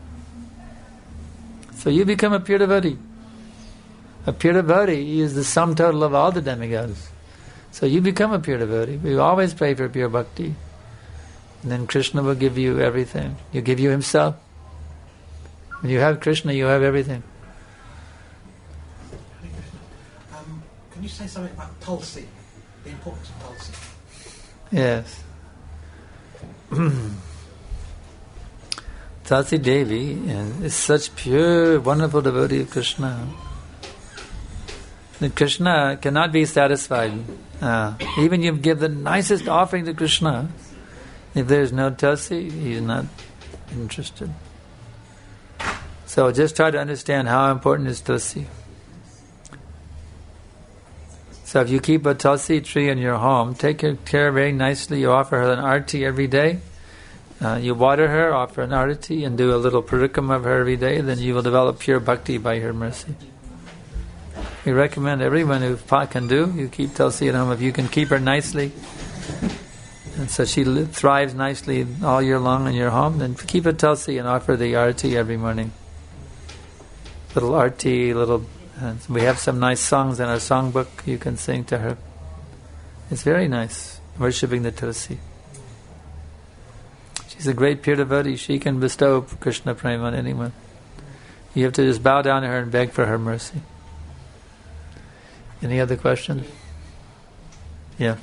So you become a pure devotee. A pure devotee is the sum total of all the demigods. So you become a pure devotee. We always pray for pure bhakti. And then Krishna will give you everything. He'll give you himself. When you have Krishna, you have everything. Can you say something about Tulsi? The importance of Tulsi? Yes. Tulsi Devi is such pure, wonderful devotee of Krishna. That Krishna cannot be satisfied. Even you give the nicest offering to Krishna, if there is no Tulsi, he is not interested. So just try to understand how important is Tulsi. So if you keep a Tulsi tree in your home, take care very nicely. You offer her an arati every day. You water her, offer an arati, and do a little parikrama of her every day. Then you will develop pure bhakti by her mercy. We recommend everyone who can do, you keep Tulsi at home. If you can keep her nicely, and so she thrives nicely all year long in your home, then keep a Tulsi and offer the arati every morning. Little arati, we have some nice songs in our songbook you can sing to her. It's very nice, worshipping the Tulsi. She's a great pure devotee. She can bestow Krishna prema on anyone. You have to just bow down to her and beg for her mercy. Any other questions? Yeah.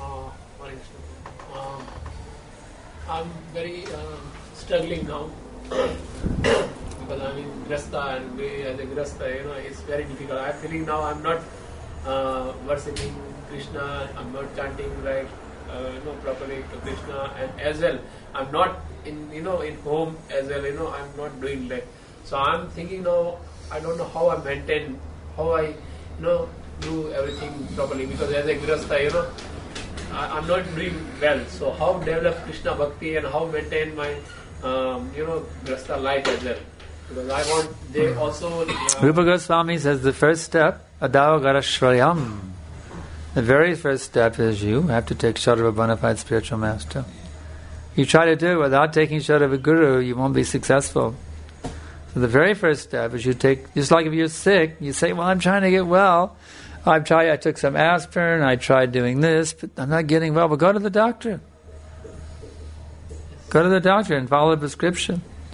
I'm very struggling now because I'm in Grasta, and as a Grasta, it's very difficult. I'm feeling now I'm not worshipping Krishna, I'm not chanting right, properly to Krishna, and as well I'm not in home as well. I'm not doing that. So I'm thinking now. I don't know how I maintain, how I do everything properly, because as a Grasta, I'm not doing well. So how develop Krishna Bhakti and how maintain my Grasta life as well? Because I want they also... Rupa Goswami says the first step, Adavagarashrayam. The very first step is you have to take shelter of a bona fide spiritual master. You try to do it without taking shelter of a guru, you won't be successful. So the very first step is you take, just like if you're sick, you say, well, I'm trying to get well. I took some aspirin, I tried doing this, but I'm not getting well. Well, go to the doctor. Go to the doctor and follow the prescription.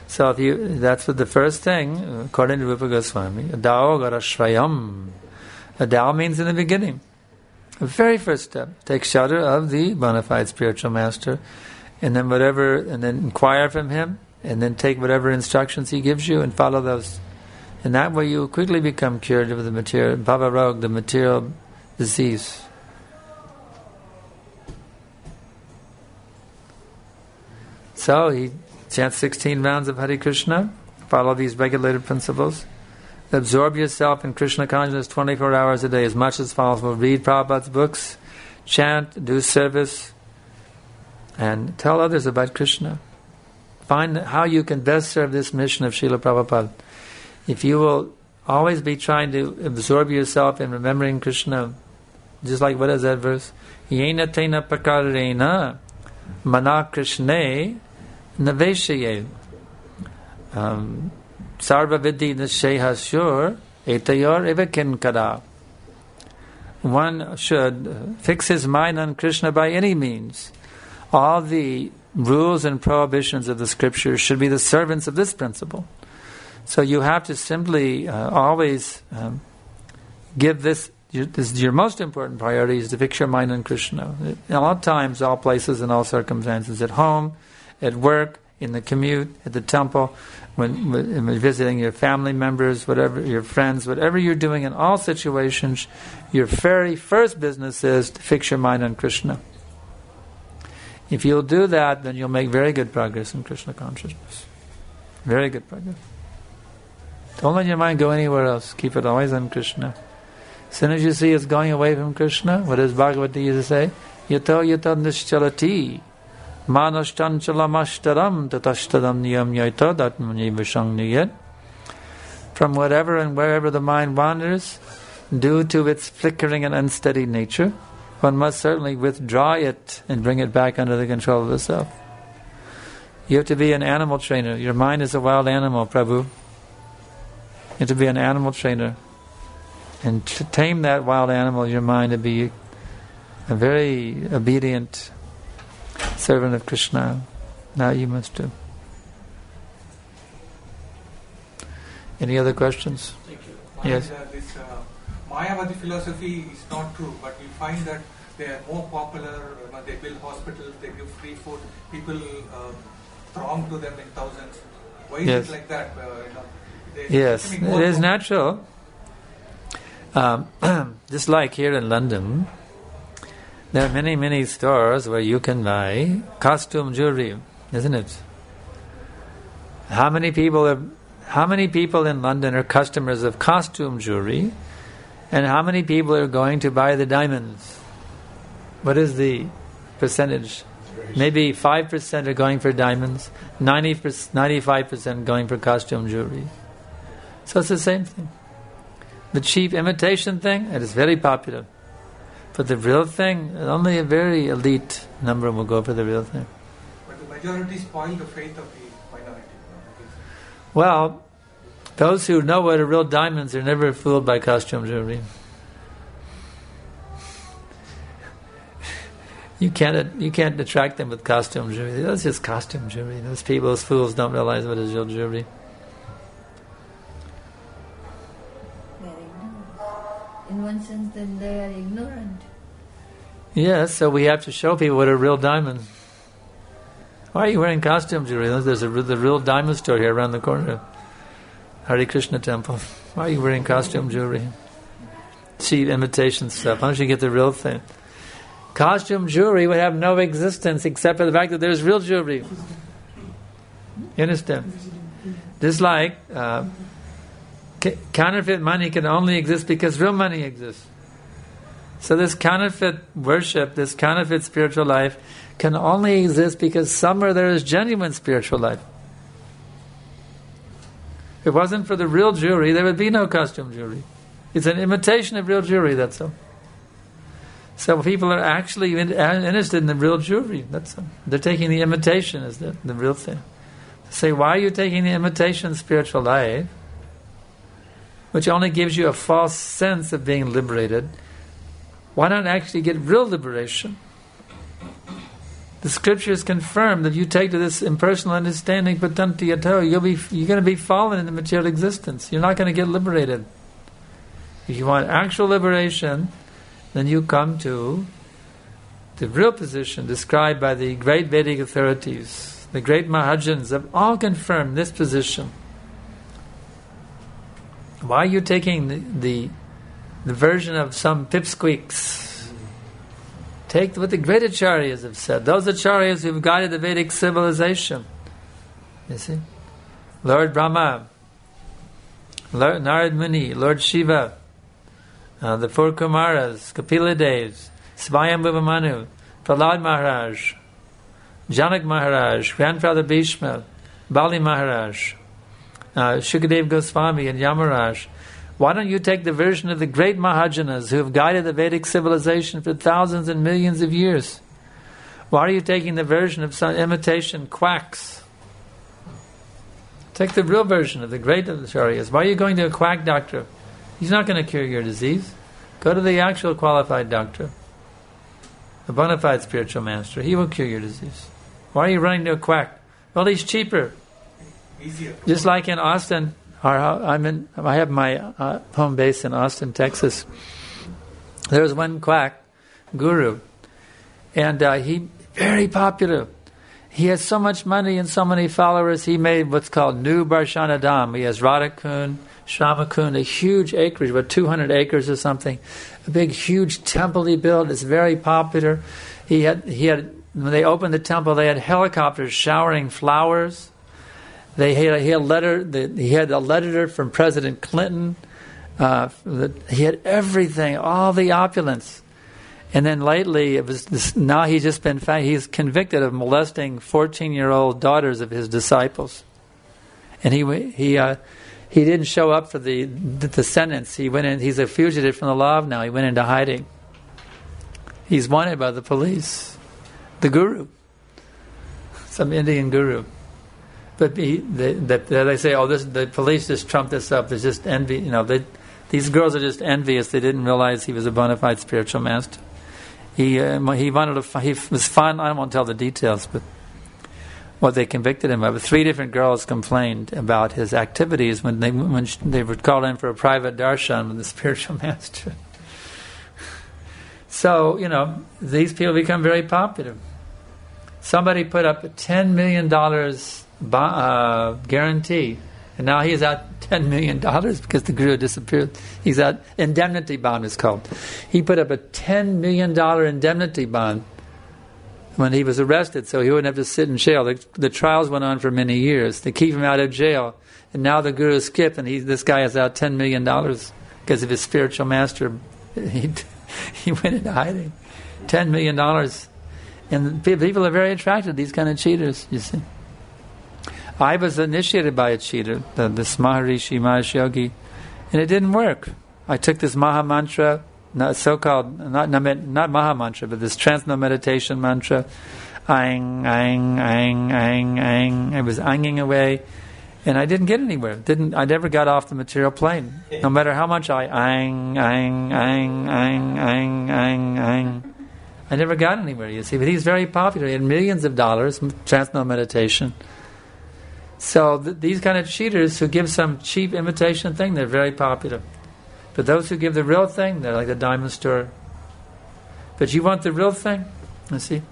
So that's what the first thing, according to Rupa Goswami, Dao Garashrayam. Dao means in the beginning. The very first step, take shelter of the bona fide spiritual master, and then inquire from him, and then take whatever instructions he gives you and follow those. And that way you will quickly become cured of the material bhava rog, the material disease. So he chants 16 rounds of Hare Krishna, follow these regulated principles. Absorb yourself in Krishna consciousness 24 hours a day as much as possible. Read Prabhupada's books, chant, do service, and tell others about Krishna. Find how you can best serve this mission of Srila Prabhupada. If you will always be trying to absorb yourself in remembering Krishna, just like what is that verse? Yena tena prakarena mana Krishne naveshaye. Sarva vidhi nishehasur etayor evakinkara. One should fix his mind on Krishna by any means. All the rules and prohibitions of the scriptures should be the servants of this principle. So you have to simply always give this is your most important priority, is to fix your mind on Krishna. At all times, all places, and all circumstances. At home, at work, in the commute, at the temple, when visiting your family members, whatever, your friends, whatever you're doing in all situations, your very first business is to fix your mind on Krishna. If you'll do that, then you'll make very good progress in Krishna consciousness. Very good progress. Don't let your mind go anywhere else. Keep it always on Krishna. As soon as you see it's going away from Krishna, what does Bhagavad Gita say? Yato yato nischalati manashtanchalamashtaram tatashtadam niyam yaita datmani vishangniyat. From whatever and wherever the mind wanders, due to its flickering and unsteady nature, one must certainly withdraw it and bring it back under the control of the self. You have to be an animal trainer. Your mind is a wild animal, Prabhu. You have to be an animal trainer. And to tame that wild animal, your mind, to be a very obedient servant of Krishna. Now you must do. Any other questions? Thank you. Yes. This Mayavadi philosophy is not true, but we find that they are more popular. They build hospitals, they give free food. People throng to them in thousands. Why is it like that? Yes, it is natural. Just like here in London, there are many, many stores where you can buy costume jewelry, isn't it? How many people in London are customers of costume jewelry, and how many people are going to buy the diamonds? What is the percentage? Maybe 5% are going for diamonds, 95% going for costume jewelry. So it's the same thing. The cheap imitation thing, it is very popular. But the real thing, only a very elite number will go for the real thing. But the majority spoil the faith of the minority. Well, those who know what are real diamonds are never fooled by costume jewelry. You can't attract them with costume jewelry. That's just costume jewelry. Those people, those fools, don't realize what is real jewelry. In one sense, then they are ignorant. Yes, so we have to show people what are real diamonds. Why are you wearing costume jewelry? There's the real diamond store here around the corner. Hare Krishna temple. Why are you wearing costume jewelry? Cheap imitation stuff. Why don't you get the real thing? Costume jewelry would have no existence except for the fact that there's real jewelry. You understand? Just like counterfeit money can only exist because real money exists. So this counterfeit worship, this counterfeit spiritual life can only exist because somewhere there is genuine spiritual life. If it wasn't for the real jewelry, there would be no costume jewelry. It's an imitation of real jewelry, that's all. So people are actually interested in the real jewelry, that's all. They're taking the imitation as the real thing. Say, why are you taking the imitation spiritual life, which only gives you a false sense of being liberated? Why not actually get real liberation? The scriptures confirm that you take to this impersonal understanding, patanti yato, you're going to be fallen in the material existence. You're not going to get liberated. If you want actual liberation, then you come to the real position described by the great Vedic authorities. The great Mahajans have all confirmed this position. Why are you taking the version of some pipsqueaks? Take what the great acharyas have said. Those acharyas who've guided the Vedic civilization. You see? Lord Brahma, Lord Narad Muni, Lord Shiva, the four Kumaras, Kapila Devs, Svayambhuva Manu, Prahlad Maharaj, Janak Maharaj, Grandfather Bhishma, Bali Maharaj, Shukadev Goswami and Yamaraj. Why don't you take the version of the great Mahajanas who have guided the Vedic civilization for thousands and millions of years? Why are you taking the version of some imitation quacks? Take the real version of the great acharyas. Why are you going to a quack doctor? He's not going to cure your disease. Go to the actual qualified doctor, a bona fide spiritual master. He will cure your disease. Why are you running to a quack? Well, he's cheaper. Easier. Just like in Austin, I have my home base in Austin, Texas. There was one quack guru, and he very popular. He has so much money and so many followers. He made what's called New Barshana Dham. He has Radhakund, Shyamakund, a huge acreage, about 200 acres or something. A big, huge temple he built. It's very popular. He had when they opened the temple, they had helicopters showering flowers. He had a letter from President Clinton. He had everything, all the opulence. And then lately, now he's convicted of molesting 14-year-old daughters of his disciples. And he didn't show up for the sentence. He went in. He's a fugitive from the law now. He went into hiding. He's wanted by the police. The guru, some Indian guru. But they say, the police just trumped this up. There's just envy. These girls are just envious. They didn't realize he was a bona fide spiritual master. He was fun. I won't tell the details, but what they convicted him of. 3 different girls complained about his activities when they were called in for a private darshan with the spiritual master. So these people become very popular. Somebody put up a $10 million guarantee, and now he's out $10 million because the guru disappeared. He's out. Indemnity bond is called. He put up a $10 million indemnity bond when he was arrested, so he wouldn't have to sit in jail. The trials went on for many years to keep him out of jail, and now the guru skipped, and this guy is out $10 million because of his spiritual master. He went into hiding. $10 million. And people are very attracted to these kind of cheaters, you see. I was initiated by a cheater, this Maharishi Mahesh Yogi, and it didn't work. I took this Maha Mantra, so-called, not Maha Mantra, but this Transcendental Meditation mantra. Ang, ang, ang, ang, ang. I was anging away, and I didn't get anywhere. I never got off the material plane. No matter how much I ang, ang, ang, ang, ang, ang, ang. I never got anywhere, you see. But he's very popular. He had millions of dollars, Transcendental Meditation. So these kind of cheaters who give some cheap imitation thing, they're very popular. But those who give the real thing, they're like the diamond store. But you want the real thing? You see?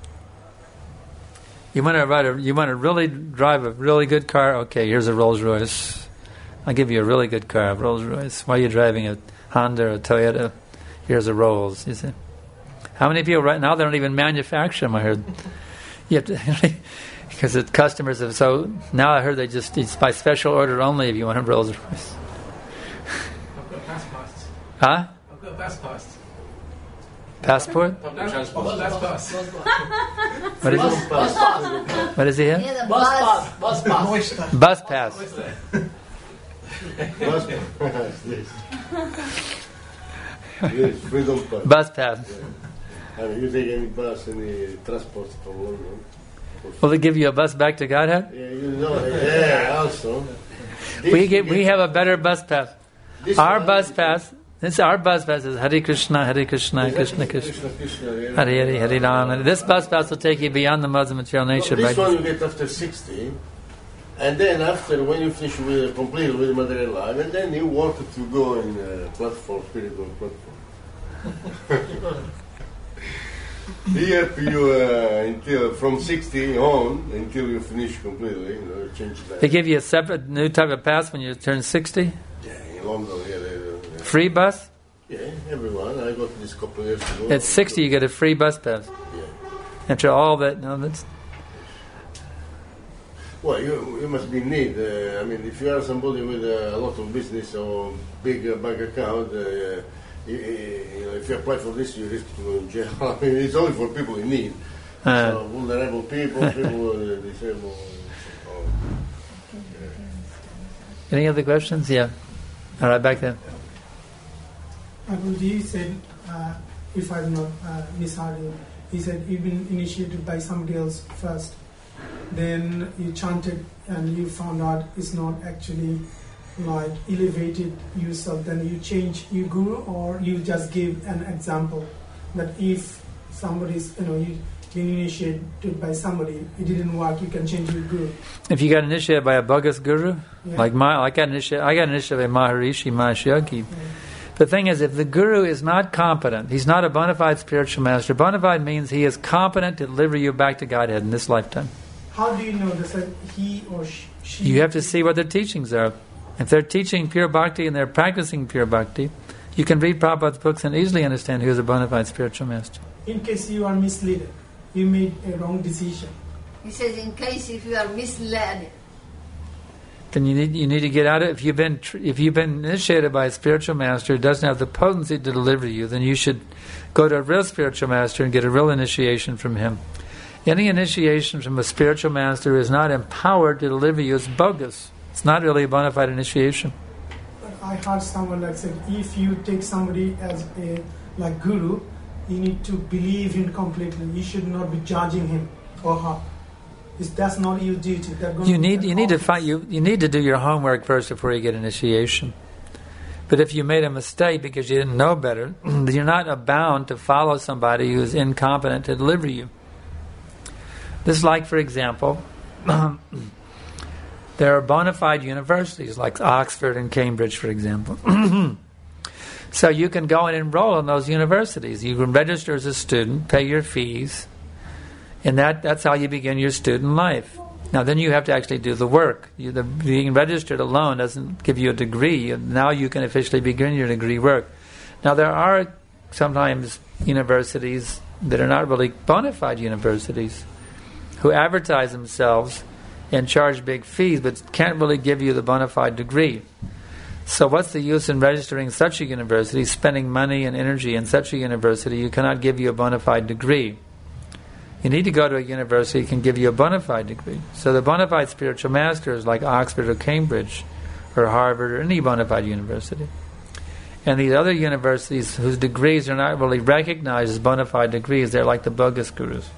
You want to really drive a really good car? Okay, here's a Rolls Royce. I'll give you a really good car, a Rolls Royce. Why are you driving a Honda or a Toyota? Here's a Rolls, you see. How many people right now, they don't even manufacture them, I heard. You have to, because the customers have, so now I heard it's by special order only if you want a Rolls Royce. I've got passports. Huh? I've got passports. Passport? Public transport. Passports. What is it? What is he here? Yeah, the Bus bus. pass. Bus pass. Bus pass. Yes, freedom pass. Bus pass. Yeah. And you take any bus, any transport for work, no? Will they give you a bus back to Godhead? Yeah, also. We have a better bus pass. Our bus pass This our bus pass is Hare Krishna, Krishna, Krishna, Hare Hare, Hare Rama. This bus pass will take you beyond the modes of material nature. This one you get after 60, and then after, when you finish completely with material life, and then you want to go in platform, spiritual platform. He help you until from 60 on until you finish completely. Change that. They give you a separate new type of pass when you turn 60. Yeah, in London, yeah. Free bus. Yeah, everyone. I got this couple of years ago. At 60, you get a free bus pass. Yeah. After all that, no, that's. Well, you must be in need. I mean, if you are somebody with a lot of business or big bank account. If you apply for this, you risk to go in jail. I mean, it's only for people in need. So vulnerable people, people disabled. Any other questions? Yeah. All right, back there. Guruji said, if I'm not misheard, he said you've been initiated by somebody else first. Then you chanted and you found out it's not actually like elevated yourself, then you change your guru, or you just give an example that if somebody's, you've been initiated by somebody, it didn't work, you can change your guru. If you got initiated by a bogus guru, yeah. I got initiated by Maharishi Mahesh Yogi. Yeah. The thing is, if the guru is not competent, he's not a bona fide spiritual master. Bona fide means he is competent to deliver you back to Godhead in this lifetime. How do you know that he or she? You have to see what their teachings are. If they're teaching pure bhakti and they're practicing pure bhakti, you can read Prabhupada's books and easily understand who's a bona fide spiritual master. In case you are misled, you made a wrong decision. He says, in case if you are misled, then you need to get out of it. If you've been initiated by a spiritual master who doesn't have the potency to deliver you, then you should go to a real spiritual master and get a real initiation from him. Any initiation from a spiritual master who is not empowered to deliver you is bogus. It's not really a bona fide initiation. But I heard someone that said, if you take somebody as a guru, you need to believe him completely. You should not be judging him or her. That's not your duty. You need to do your homework first before you get initiation. But if you made a mistake because you didn't know better, you're not bound to follow somebody who is incompetent to deliver you. This is like, for example, there are bona fide universities like Oxford and Cambridge, for example. So you can go and enroll in those universities. You can register as a student, pay your fees, and that's how you begin your student life. Now then you have to actually do the work. Being registered alone doesn't give you a degree. Now you can officially begin your degree work. Now there are sometimes universities that are not really bona fide universities who advertise themselves and charge big fees, but can't really give you the bona fide degree. So what's the use in registering such a university, spending money and energy in such a university? You cannot give you a bona fide degree. You need to go to a university that can give you a bona fide degree. So the bona fide spiritual masters like Oxford or Cambridge or Harvard or any bona fide university. And these other universities whose degrees are not really recognized as bona fide degrees, they're like the bogus gurus.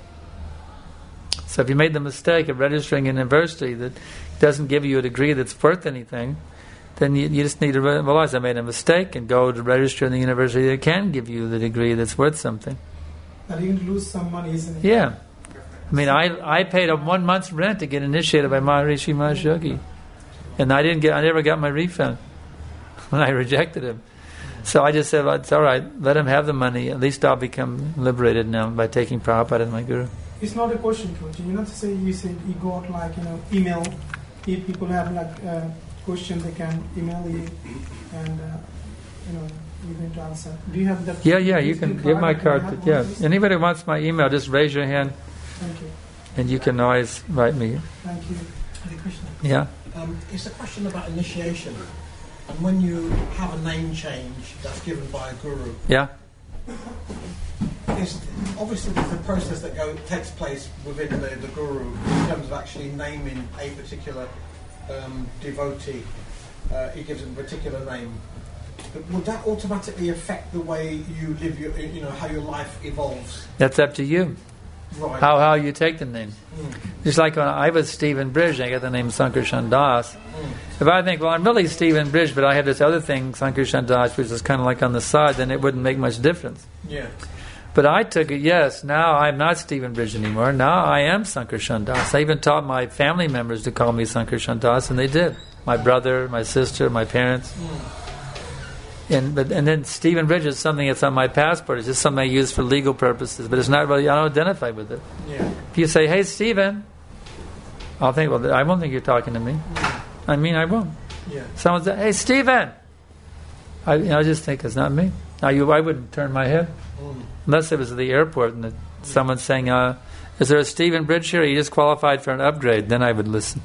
So if you made the mistake of registering a university that doesn't give you a degree that's worth anything, then you just need to realize I made a mistake and go to register in the university that can give you the degree that's worth something. But you lose some money, isn't it? Yeah. I mean, I paid a 1 month's rent to get initiated by Maharishi Mahesh Yogi. And I never got my refund when I rejected him. So I just said, well, it's all right, let him have the money. At least I'll become liberated now by taking Prabhupada as my guru. It's not a question, Coach. You said you got email. If people have question, they can email you, and you're going to answer. Do you have that? Yeah. You can give my card. Yeah. Anybody who wants my email, just raise your hand. Thank you. And you can always write me. Thank you. Hare Krishna. Yeah. It's a question about initiation, and when you have a name change that's given by a guru. Yeah. Obviously, there's a process that takes place within the guru in terms of actually naming a particular devotee. He gives him a particular name. But would that automatically affect the way you live how your life evolves? That's up to you. Right. How you take the name. Just like when I was Stephen Bridge, I got the name Sankarshan Das. If I think, well, I'm really Stephen Bridge, but I have this other thing, Sankarshan Das, which is kind of like on the side, then it wouldn't make much difference. Yeah. But I took it, yes, now I'm not Stephen Bridge anymore. Now I am Sankarshan Das. I even taught my family members to call me Sankarshan Das, and they did. My brother, my sister, my parents. And then Stephen Bridge is something that's on my passport. It's just something I use for legal purposes, but it's not really, I don't identify with it. Yeah. If you say, hey, Stephen, I'll think, well, I won't think you're talking to me. I mean, I won't. Yeah. Someone says, hey, Stephen! I just think it's not me. I wouldn't turn my head. Unless it was at the airport and someone's saying, is there a Stephen Bridge here? He just qualified for an upgrade. Then I would listen.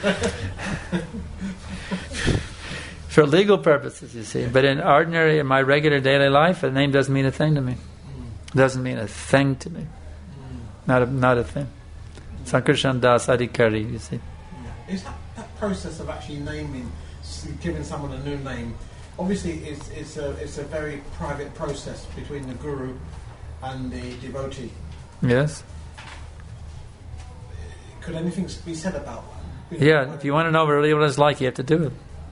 For legal purposes, you see. But in my regular daily life, a name doesn't mean a thing to me. It doesn't mean a thing to me. Not a thing. Sankarshan Das Adhikari, you see. Is that process of actually giving someone a new name, obviously it's a very private process between the guru and the devotee. Yes. Could anything be said about that? Yeah, if you want to know really what it's like, you have to do it.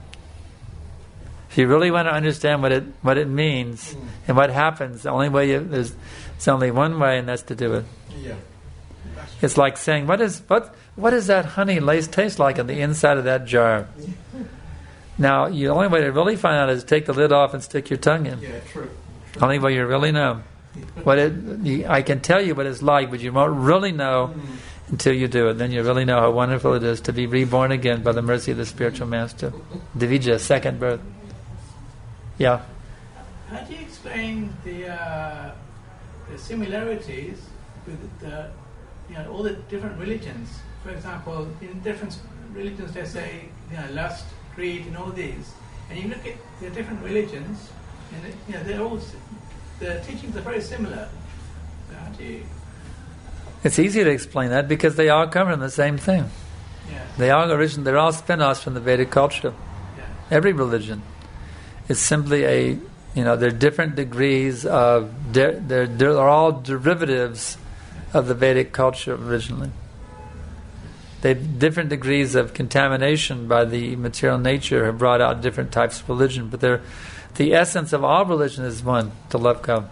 If you really want to understand what it means and what happens, the only way there's only one way, and that's to do it. Yeah. It's like saying, what does that honey taste like on the inside of that jar? Now, the only way to really find out is take the lid off and stick your tongue in. Yeah, true. Only way you really know. I can tell you what it's like, but you won't really know until you do it. Then you really know how wonderful it is to be reborn again by the mercy of the spiritual master. Divija, second birth. Yeah. How do you explain the similarities with all the different religions? For example, in different religions they say lust, greed, and all these. And you look at the different religions, and the teachings are very similar. So how do you? It's easy to explain that because they all come from the same thing. Yeah. They're all spin-offs from the Vedic culture. Yeah. Every religion is simply they're different degrees of, they're all derivatives of the Vedic culture originally. They've different degrees of contamination by the material nature have brought out different types of religion, but the essence of all religion is one, to love God.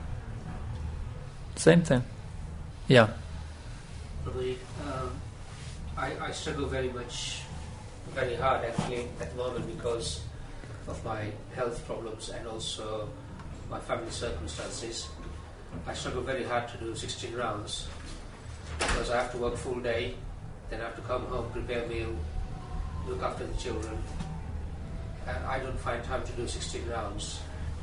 Same thing. Yeah. Probably, I struggle very hard actually at the moment because of my health problems and also my family circumstances. I struggle very hard to do 16 rounds because I have to work full day, then I have to come home, prepare a meal, look after the children, and I don't find time to do 16 rounds.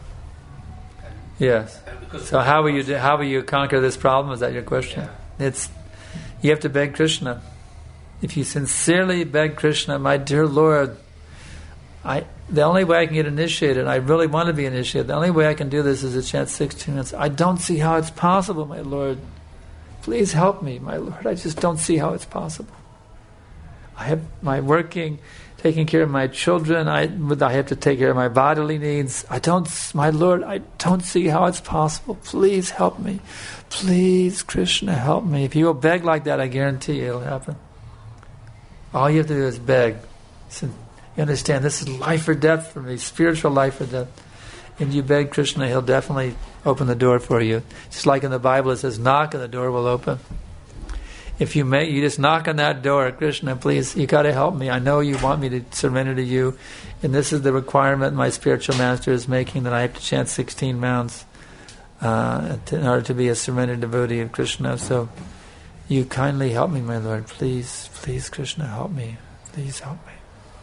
Yes. So how will you conquer this problem? Is that your question? Yeah. You have to beg Krishna. If you sincerely beg Krishna, my dear Lord, the only way I can get initiated, I really want to be initiated, the only way I can do this is to chant 16 minutes. I don't see how it's possible, my Lord. Please help me, my Lord. I just don't see how it's possible. I have my working, taking care of my children. I have to take care of my bodily needs. My Lord, I don't see how it's possible. Please help me. Please, Krishna, help me. If you will beg like that, I guarantee you it'll happen. All you have to do is beg. So you understand, this is life or death for me, spiritual life or death. And you beg Krishna, he'll definitely open the door for you. Just like in the Bible it says, knock and the door will open. If you just knock on that door, Krishna, please, you got to help me. I know you want me to surrender to you, and this is the requirement my spiritual master is making, that I have to chant 16 rounds in order to be a surrendered devotee of Krishna. So you kindly help me, my Lord. Please, please, Krishna, help me. Please help me.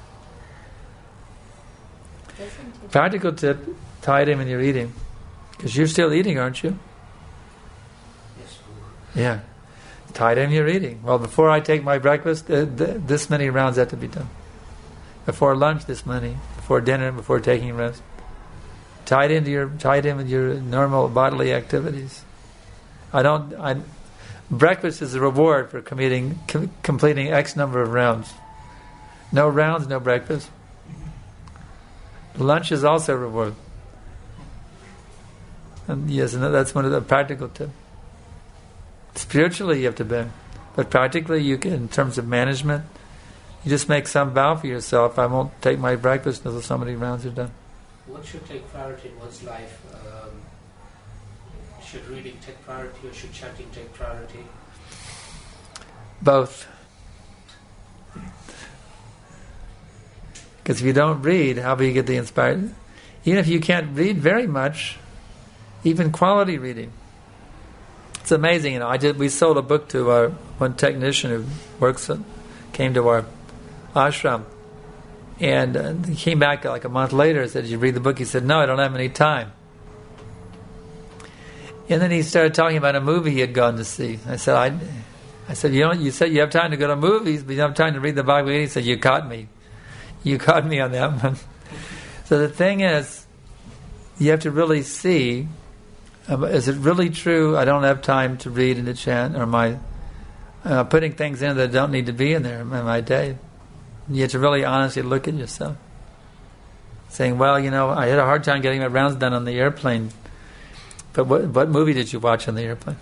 Practical tip, tie him in your eating. Because you're still eating, aren't you? Yes. Yeah. Tie him in your eating. Well, before I take my breakfast, this many rounds have to be done. Before lunch, this many. Before dinner, before taking rest. Tie it in with your normal bodily activities. Breakfast is a reward for completing X number of rounds. No rounds, no breakfast. Lunch is also a reward. And yes, and that's one of the practical tips. Spiritually, you have to beg. But practically, you can, in terms of management, you just make some vow for yourself. I won't take my breakfast until so many rounds are done. What should take priority in one's life? Should reading take priority or should chanting take priority? Both. Because if you don't read, how will you get the inspired? Even if you can't read very much, even quality reading. It's amazing, we sold a book to one technician who came to our ashram, and he came back like a month later and said, "Did you read the book?" He said, "No, I don't have any time." And then he started talking about a movie he had gone to see. I said, you said you have time to go to movies, but you don't have time to read the Bhagavad Gita. He said, "You caught me. You caught me on that one." So the thing is, you have to really see, is it really true I don't have time to read and to chant, or am I putting things in that don't need to be in there in my day? You have to really honestly look at yourself. Saying, well, I had a hard time getting my rounds done on the airplane, but what movie did you watch on the airplane?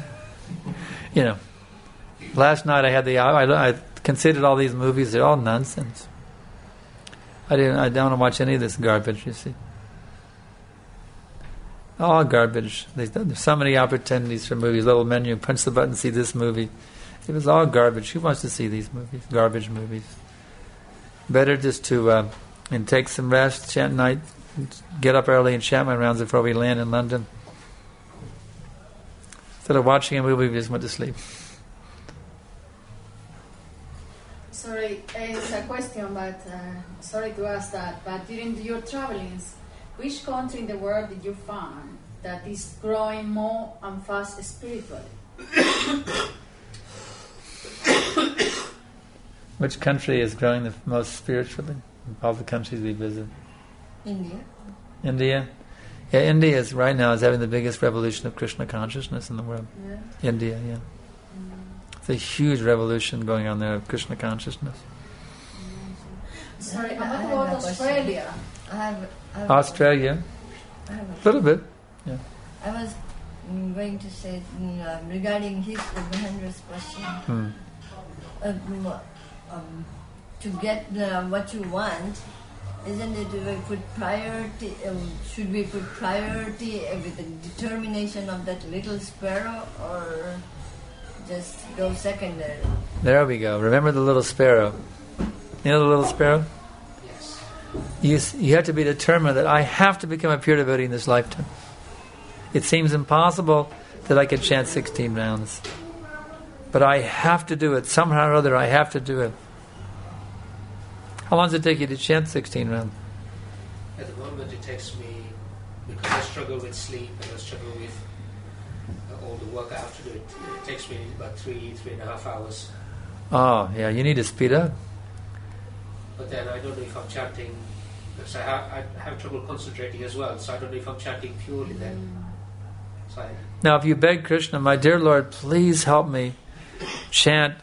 Last night I considered all these movies, they're all nonsense. I don't want to watch any of this garbage, you see. All garbage. There's so many opportunities for movies. Little menu, punch the button, see this movie. It was all garbage. Who wants to see these movies? Garbage movies. Better just to and take some rest, chant night, get up early and chant my rounds before we land in London. Instead of watching a movie, we just went to sleep. Sorry, it's a question, but sorry to ask that. But during your travelings, which country in the world did you find that is growing more and fast spiritually? Which country is growing the most spiritually of all the countries we visit? India. India? Yeah, India is right now having the biggest revolution of Krishna consciousness in the world. Yeah. India, yeah. It's a huge revolution going on there of Krishna consciousness. Sorry, what about Australia? Australia? A little bit, yeah. I was going to say, regarding Mahendra's question, to get what you want, isn't it we put priority? Should we put priority with the determination of that little sparrow, or just go secondary? There we go. Remember the little sparrow. You know the little sparrow? Yes. You have to be determined that I have to become a pure devotee in this lifetime. It seems impossible that I could chant 16 rounds. But I have to do it. Somehow or other I have to do it. How long does it take you to chant 16 rounds? At the moment it takes me, because I struggle with sleep and I struggle with all the work I have to do, it takes me about 3.5 hours. Oh, yeah, you need to speed up. But then I don't know if I'm chanting, because I have trouble concentrating as well, so I don't know if I'm chanting purely then. Now if you beg Krishna, my dear Lord, please help me chant,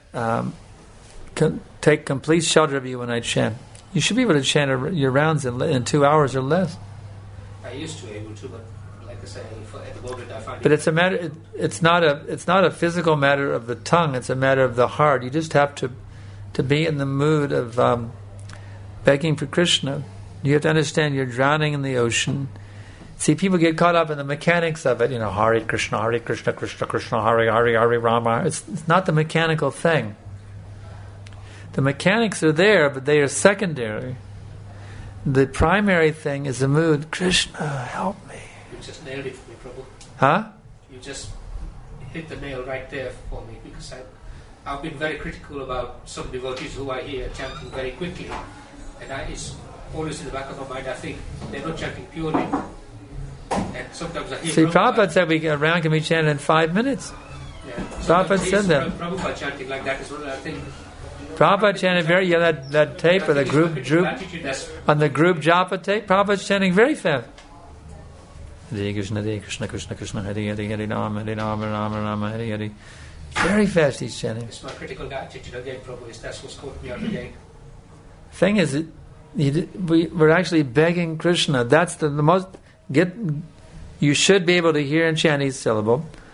take complete shelter of you when I chant. You should be able to chant your rounds in 2 hours or less. I used to be able to, but like I say, at the moment I find but it's a matter. It's not a physical matter of the tongue. It's a matter of the heart. You just have to be in the mood of begging for Krishna. You have to understand you're drowning in the ocean. See, people get caught up in the mechanics of it. Hare Krishna, Krishna Krishna, Hare Hare, Hare Rama. It's not the mechanical thing. The mechanics are there, but they are secondary. The primary thing is the mood. Krishna, help me. You just nailed it for me, Prabhu. Huh? You just hit the nail right there for me, because I've been very critical about some devotees who I hear chanting very quickly, and it's always in the back of my mind. I think they're not chanting purely. And sometimes I hear See, Prabhupada said a round can be chanted in 5 minutes. Yeah. Prabhupada said that. Prabhupada chanting like that is what I think. Prabhupada chanted that tape or the group on the group japa tape. Prabhupada's chanting very fast. Hare Krishna, Krishna Krishna, Hare Hare, Hare Rama, Rama Rama, Hare Hare. Very fast he's chanting. It's my critical attitude again, Prabhu. That's what's caught me out again. Thing is, we're actually begging Krishna. That's the most. You should be able to hear and chant each syllable.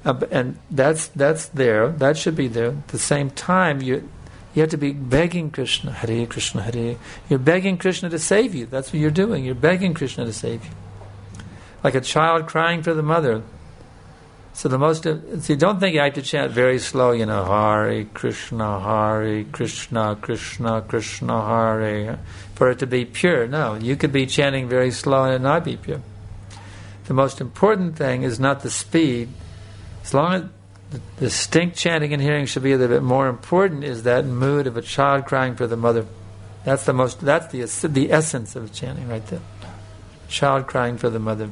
And that's there. That should be there. At the same time, you have to be begging Krishna, Hare Krishna, Hare. You're begging Krishna to save you. That's what you're doing. You're begging Krishna to save you. Like a child crying for the mother. So don't think I have to chant very slow, Hare Krishna, Krishna Krishna, Hare, for it to be pure. No, you could be chanting very slow and it not be pure. The most important thing is not the speed. As long as the distinct chanting and hearing should be a little bit more important, is that mood of a child crying for the mother. That's the essence of chanting right there. Child crying for the mother.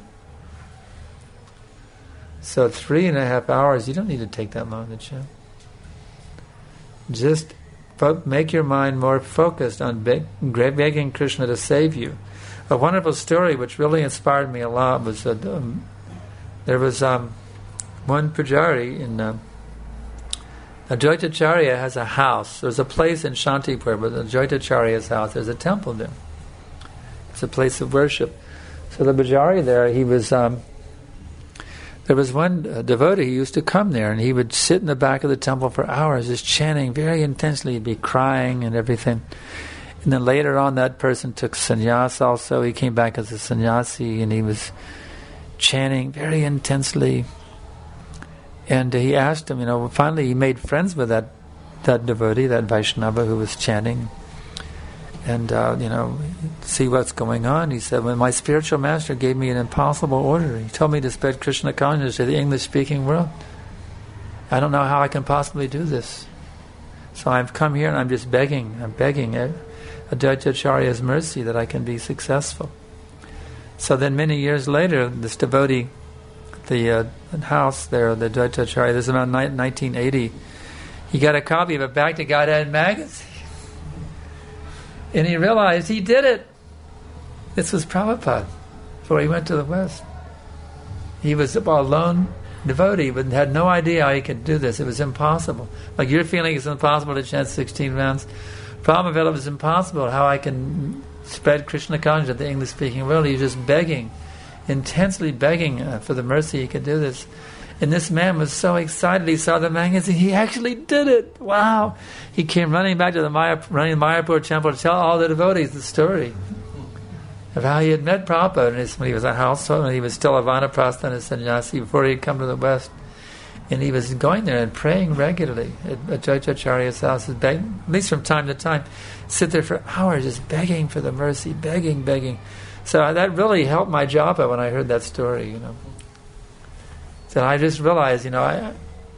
So 3.5 hours, you don't need to take that long to chant. Just make your mind more focused on begging Krishna to save you. A wonderful story which really inspired me a lot was that there was one pujari in Advaitacharya has a house. There's a place in Shantipur, but Advaitacharya's house, there's a temple there. It's a place of worship. So the pujari there, there was one devotee who used to come there, and he would sit in the back of the temple for hours just chanting very intensely. He'd be crying and everything. And then later on, that person took sannyas also. He came back as a sannyasi, and he was chanting very intensely. And he asked him, finally he made friends with that devotee, that Vaishnava who was chanting. And, see what's going on. He said, when my spiritual master gave me an impossible order, he told me to spread Krishna consciousness to the English-speaking world. I don't know how I can possibly do this. So I've come here and I'm just begging. I'm begging Advaitacharya's mercy that I can be successful. So then many years later, this devotee, the house there, the Advaitacharya, this is around 1980, he got a copy of a Back to Godhead magazine. And he realized he did it. This was Prabhupada before he went to the West. He was a lone devotee, but had no idea how he could do this. It was impossible. Like you're feeling it's impossible to chant 16 rounds. Prabhupada felt it was impossible how I can spread Krishna consciousness at the English-speaking world. He was just begging, intensely begging for the mercy he could do this. And this man was so excited. He saw the magazine. He actually did it. Wow! He came running back to the Mayapur temple to tell all the devotees the story of how he had met Prabhupada when he was a household, when he was still a Vanaprastha and a sannyasi before he had come to the West. And he was going there and praying regularly at Advaitacharya's house, at least from time to time, sit there for hours just begging for the mercy, begging. So that really helped my japa when I heard that story, So I just realized, that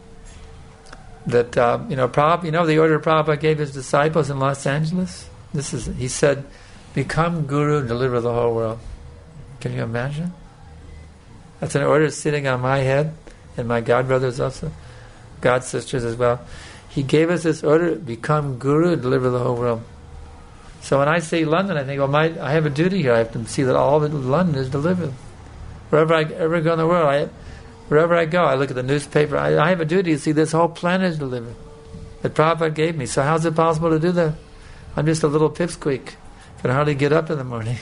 Prabhupada, the order Prabhupada gave his disciples in Los Angeles. He said, become guru, deliver the whole world. Can you imagine? That's an order sitting on my head, and my godbrothers also, god sisters as well. He gave us this order: become guru, deliver the whole world. So when I see London, I think, I have a duty here. I have to see that all of London is delivered. Wherever I ever go in the world, wherever I go, I look at the newspaper. I have a duty to see this whole planet is delivered that Prabhupada gave me. So how's it possible to do that? I'm just a little pipsqueak. Can hardly get up in the morning.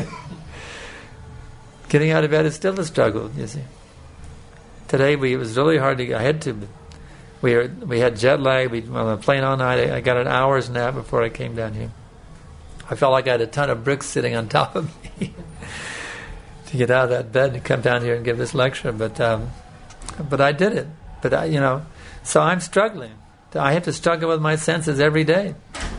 Getting out of bed is still a struggle, you see. Today it was really hard to. I had to. We had jet lag. We were on a plane all night. I got an hour's nap before I came down here. I felt like I had a ton of bricks sitting on top of me to get out of that bed and come down here and give this lecture. But I did it. But so I'm struggling. I have to struggle with my senses every day.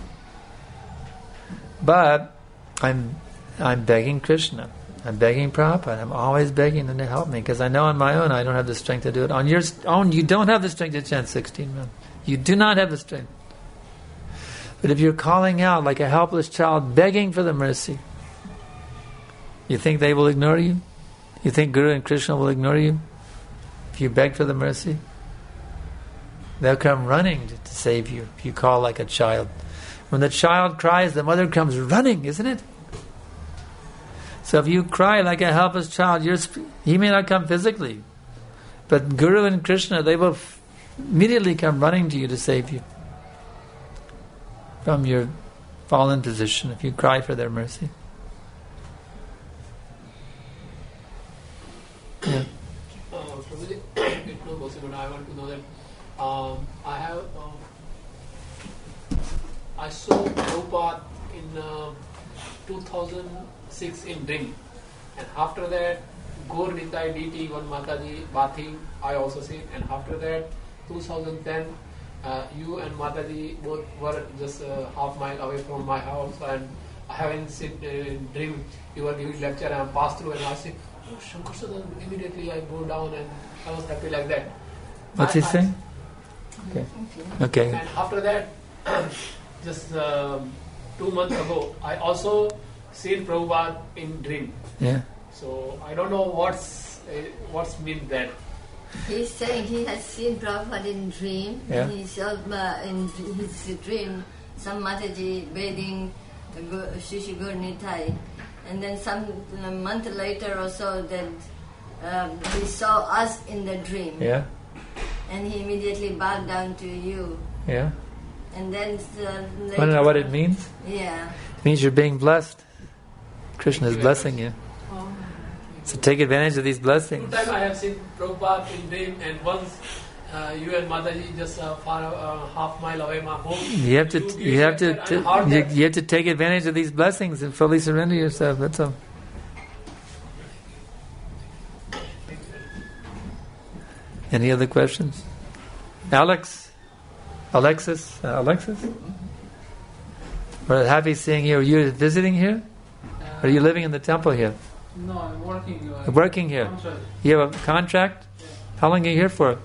But I'm begging Krishna. I'm begging Prabhupada. I'm always begging them to help me because I know on my own I don't have the strength to do it. On your own, you don't have the strength to chant 16 rounds. You do not have the strength. But if you're calling out like a helpless child, begging for the mercy, you think they will ignore you? You think Guru and Krishna will ignore you if you beg for the mercy? They'll come running to save you if you call like a child. When the child cries, the mother comes running, isn't it? So if you cry like a helpless child, he may not come physically, but Guru and Krishna, they will immediately come running to you to save you from your fallen position if you cry for their mercy. Yeah. It possible. I want to know that I saw Prabhupada in 2006 in Dream, and after that Gaur Nitai DT one Mataji bathing I also seen, and after that 2010 you and Mataji both were just half mile away from my house, and I haven't seen in Dream you were giving lecture and I passed through and I said, oh, Shankar Sadhan, immediately I go down and I was happy like that. What's he saying? Okay. And after that, just 2 months ago, I also seen Prabhupada in Dream. Yeah. So I don't know what's mean that. He's saying he has seen Prabhupada in Dream. Yeah. And he saw in his dream some Mataji bathing Shishi Gaur Nitai. And then some month later or so that he saw us in the dream. Yeah. And he immediately bowed down to you. Yeah. And then I don't know what it means. Yeah. It means you're being blessed. Krishna is blessing you. So take advantage of these blessings. 2 times I have seen Prabhupada in Dream, and once you and Mataji just half mile away my home. You have to take advantage of these blessings and fully surrender yourself. That's all. Any other questions? Alexis? We're happy seeing you. Are you visiting here? Or are you living in the temple here? No, I'm working. Working here. Contract. You have a contract? Yeah. How long are you here for?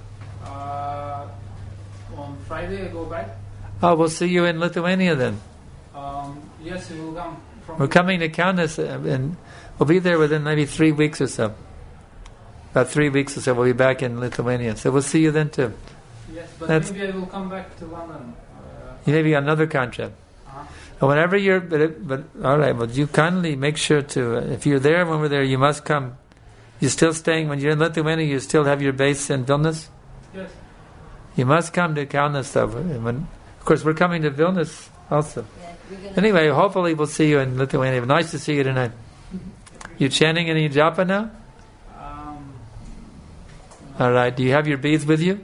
On Friday I go back. Oh, we'll see you in Lithuania then. Yes, we will come. We're coming to Kaunas, and we'll be there within maybe 3 weeks or so. About 3 weeks or so, we'll be back in Lithuania. So we'll see you then too. Yes, but maybe I will come back to London. You may be on another contract. Whenever you're, but all right. Well, you kindly make sure to. If you're there when we're there, you must come. You're still staying when you're in Lithuania. You still have your base in Vilnius. Yes. You must come to Kaunas, though. Of course, we're coming to Vilnius also. Anyway, hopefully we'll see you in Lithuania. Nice to see you tonight. You chanting any japa now? All right. Do you have your beads with you?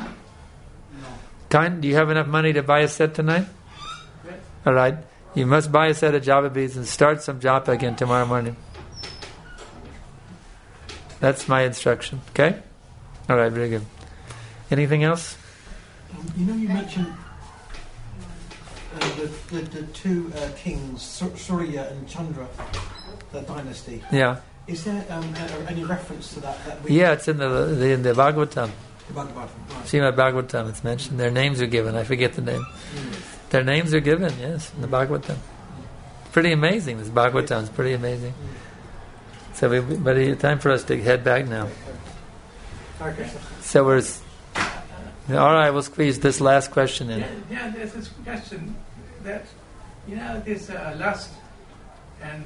No. Do you have enough money to buy a set tonight? Yes. All right. You must buy a set of japa beads and start some japa again tomorrow morning. That's my instruction. Okay? All right. Very good. Anything else? You mentioned the two kings, Surya and Chandra, the dynasty. Yeah. Is there any reference to that? Yeah, it's in the Bhagavatam. The Bhagavatam, right. Srimad Bhagavatam, it's mentioned. Their names are given. I forget the name. Their names are given, yes, in the Bhagavatam. Pretty amazing. This Bhagavatam is pretty amazing. So, but it's time for us to head back now. Okay. So we're... All right, we'll squeeze this last question in. Yeah, there's this question that, this lust and...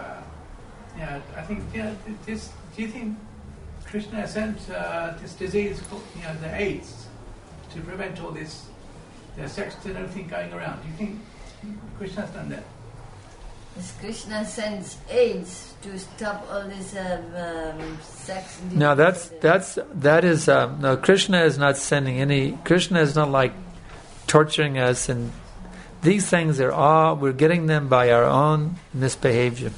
I think, this. Do you think Krishna sent this disease, the AIDS, to prevent all this, the sex and everything going around? Do you think Krishna's done that? Is Krishna sends AIDS to stop all this sex? No, no. Krishna is not sending any. Krishna is not like torturing us, and these things are all we're getting them by our own misbehavior.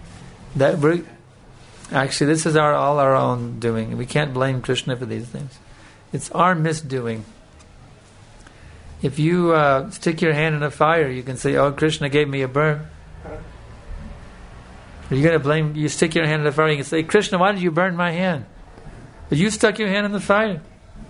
This is all our own doing. We can't blame Krishna for these things. It's our misdoing. If you stick your hand in a fire, you can say, "Oh, Krishna gave me a burn." You're going to blame. You stick your hand in the fire, you can say, "Krishna, why did you burn my hand?" But you stuck your hand in the fire.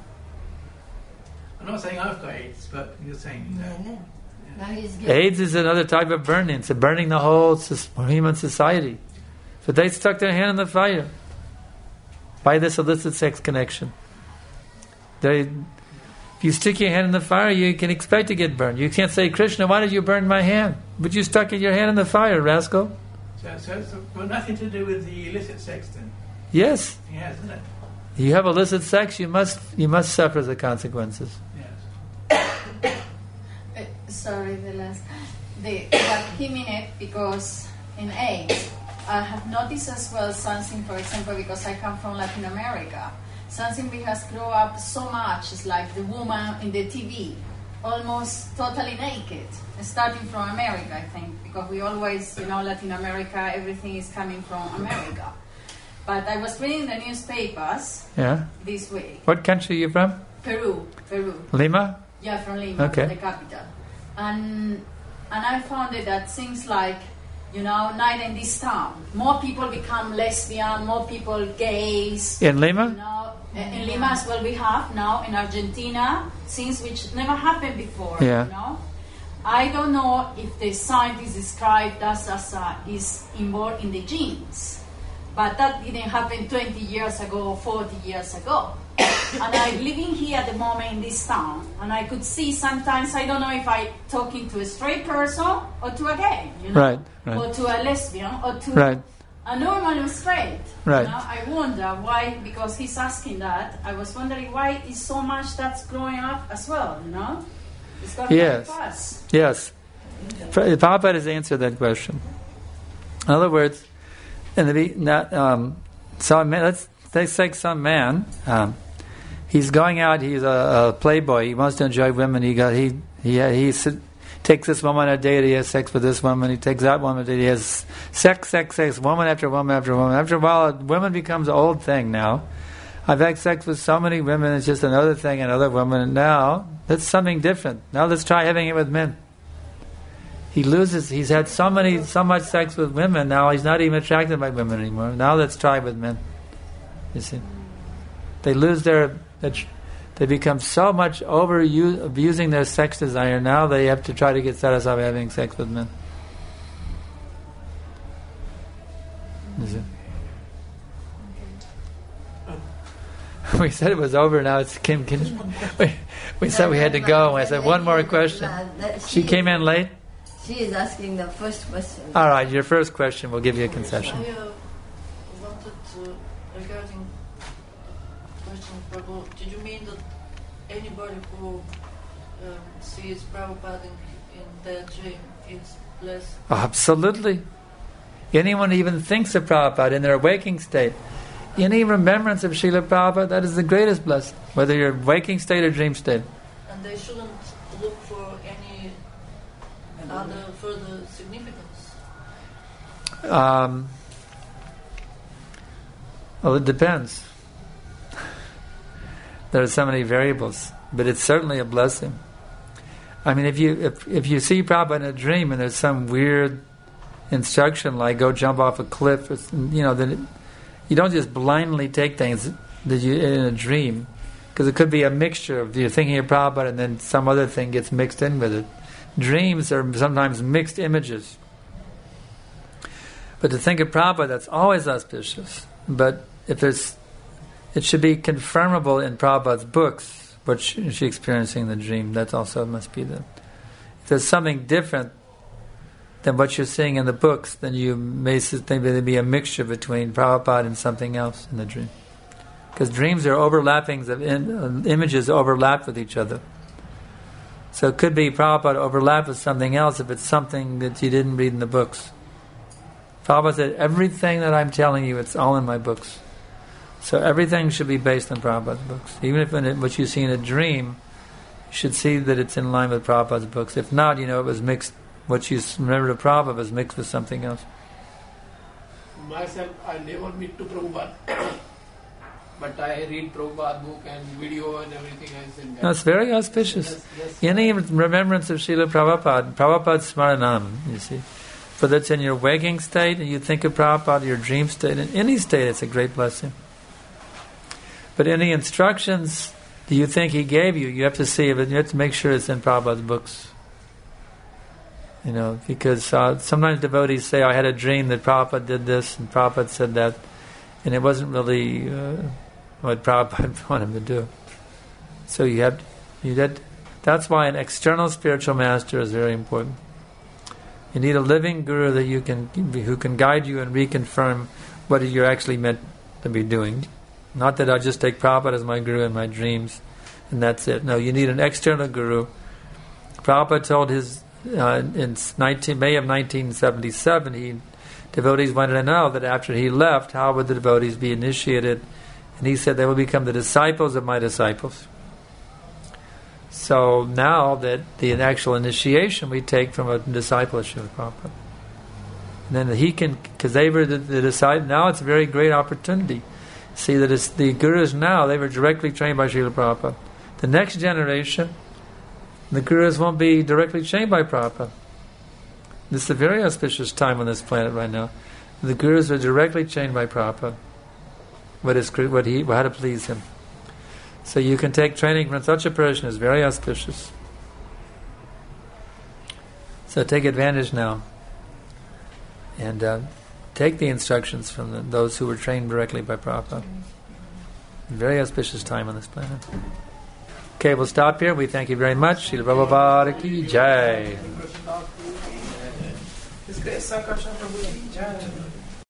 I'm not saying I've got AIDS, but you're saying that. AIDS is another type of burning. It's burning the whole human society. But they stuck their hand in the fire by this illicit sex connection. If you stick your hand in the fire, you can expect to get burned. You can't say, "Krishna, why did you burn my hand?" But you stuck your hand in the fire, rascal. So it's got nothing to do with the illicit sex then? Yes. It has, isn't it? You have illicit sex, you must suffer the consequences. Yes. Sorry, the last. But he mean it because in AIDS, I have noticed as well something, for example, because I come from Latin America, something we has grown up so much. It's like the woman in the TV, almost totally naked, starting from America, I think, because we always, Latin America, everything is coming from America. But I was reading the newspapers this week. What country are you from? Peru. Lima? Yeah, from Lima, okay. The capital. And I found it that things like, night in this town, more people become lesbian, more people gays. In Lima? In Lima as well we have now, in Argentina, things which never happened before, I don't know if the scientists describe that as is involved in the genes, but that didn't happen 20 years ago or 40 years ago. And I'm living here at the moment in this town, and I could see sometimes, I don't know if I'm talking to a straight person or to a gay, Right. or to a lesbian, or to a normal straight. Right. I wonder why, because he's asking that, I was wondering why is so much that's growing up as well, It's got to be fast. Yes. Prabhupada has answered that question. In other words, let's take some man. He's going out. He's a playboy. He wants to enjoy women. He takes this woman on a date. He has sex with this woman. He takes that woman on a date. He has sex, woman after woman after woman. After a while, woman becomes an old thing now. I've had sex with so many women. It's just another thing, another woman. And now that's something different. Now let's try having it with men. He's had so much sex with women. Now he's not even attracted by women anymore. Now let's try with men. You see, they become so much abusing their sex desire. Now they have to try to get satisfied by having sex with men. You see? We said it was over. Now it's Kim. We said we had to go. I said one more question. She came in late. She is asking the first question. All right, your first question. We'll give you a concession. I wanted to, regarding question of Prabhu, did you mean that anybody who sees Prabhupada in their dream is blessed? Absolutely. Anyone who even thinks of Prabhupada in their waking state, any remembrance of Srila Prabhupada, that is the greatest blessing, whether you're waking state or dream state. And they shouldn't look for any other further significance? Well, it depends. There are so many variables, but it's certainly a blessing. I mean, if you see Prabhupada in a dream and there's some weird instruction like go jump off a cliff, then you don't just blindly take things that you in a dream, because it could be a mixture of you're thinking of Prabhupada and then some other thing gets mixed in with it. Dreams are sometimes mixed images. But to think of Prabhupada, that's always auspicious. But it should be confirmable in Prabhupada's books, what she's experiencing in the dream. That also must be if there's something different than what you're seeing in the books, then you may think there'd be a mixture between Prabhupada and something else in the dream. Because dreams are overlappings of images overlap with each other. So it could be Prabhupada overlap with something else if it's something that you didn't read in the books. Prabhupada said, everything that I'm telling you, it's all in my books. So everything should be based on Prabhupada's books. Even if what you see in a dream, you should see that it's in line with Prabhupada's books. If not, it was mixed. What you remember of Prabhupada was mixed with something else. Myself, I never meet to Prabhupada. But I read Prabhupada book and video and everything I send back. No, it's very auspicious. Any remembrance of Srila Prabhupada, Prabhupada's Smaranam, you see. Whether it's in your waking state and you think of Prabhupada, your dream state, in any state it's a great blessing. But any instructions that you think he gave you, you have to see if it, you have to make sure it's in Prabhupada's books. Because sometimes devotees say, I had a dream that Prabhupada did this and Prabhupada said that, and it wasn't really what Prabhupada wanted him to do. So that's why an external spiritual master is very important. You need a living guru who can guide you and reconfirm what you're actually meant to be doing. Not that I just take Prabhupada as my guru in my dreams and that's it. No, you need an external guru. Prabhupada told his in May of 1977, devotees wanted to know that after he left, how would the devotees be initiated And he said, they will become the disciples of my disciples. So now that the actual initiation we take from a disciple of Srila Prabhupada. And then he can, because they were the disciple, now it's a very great opportunity. See, that it's the gurus now, they were directly trained by Srila Prabhupada. The next generation, the gurus won't be directly trained by Prabhupada. This is a very auspicious time on this planet right now. The gurus are directly trained by Prabhupada. How to please him. So you can take training from such a person is very auspicious. So take advantage now. And take the instructions from those who were trained directly by Prabhupada. Very auspicious time on this planet. Okay, we'll stop here. We thank you very much. Srila Prabhupada ki jai.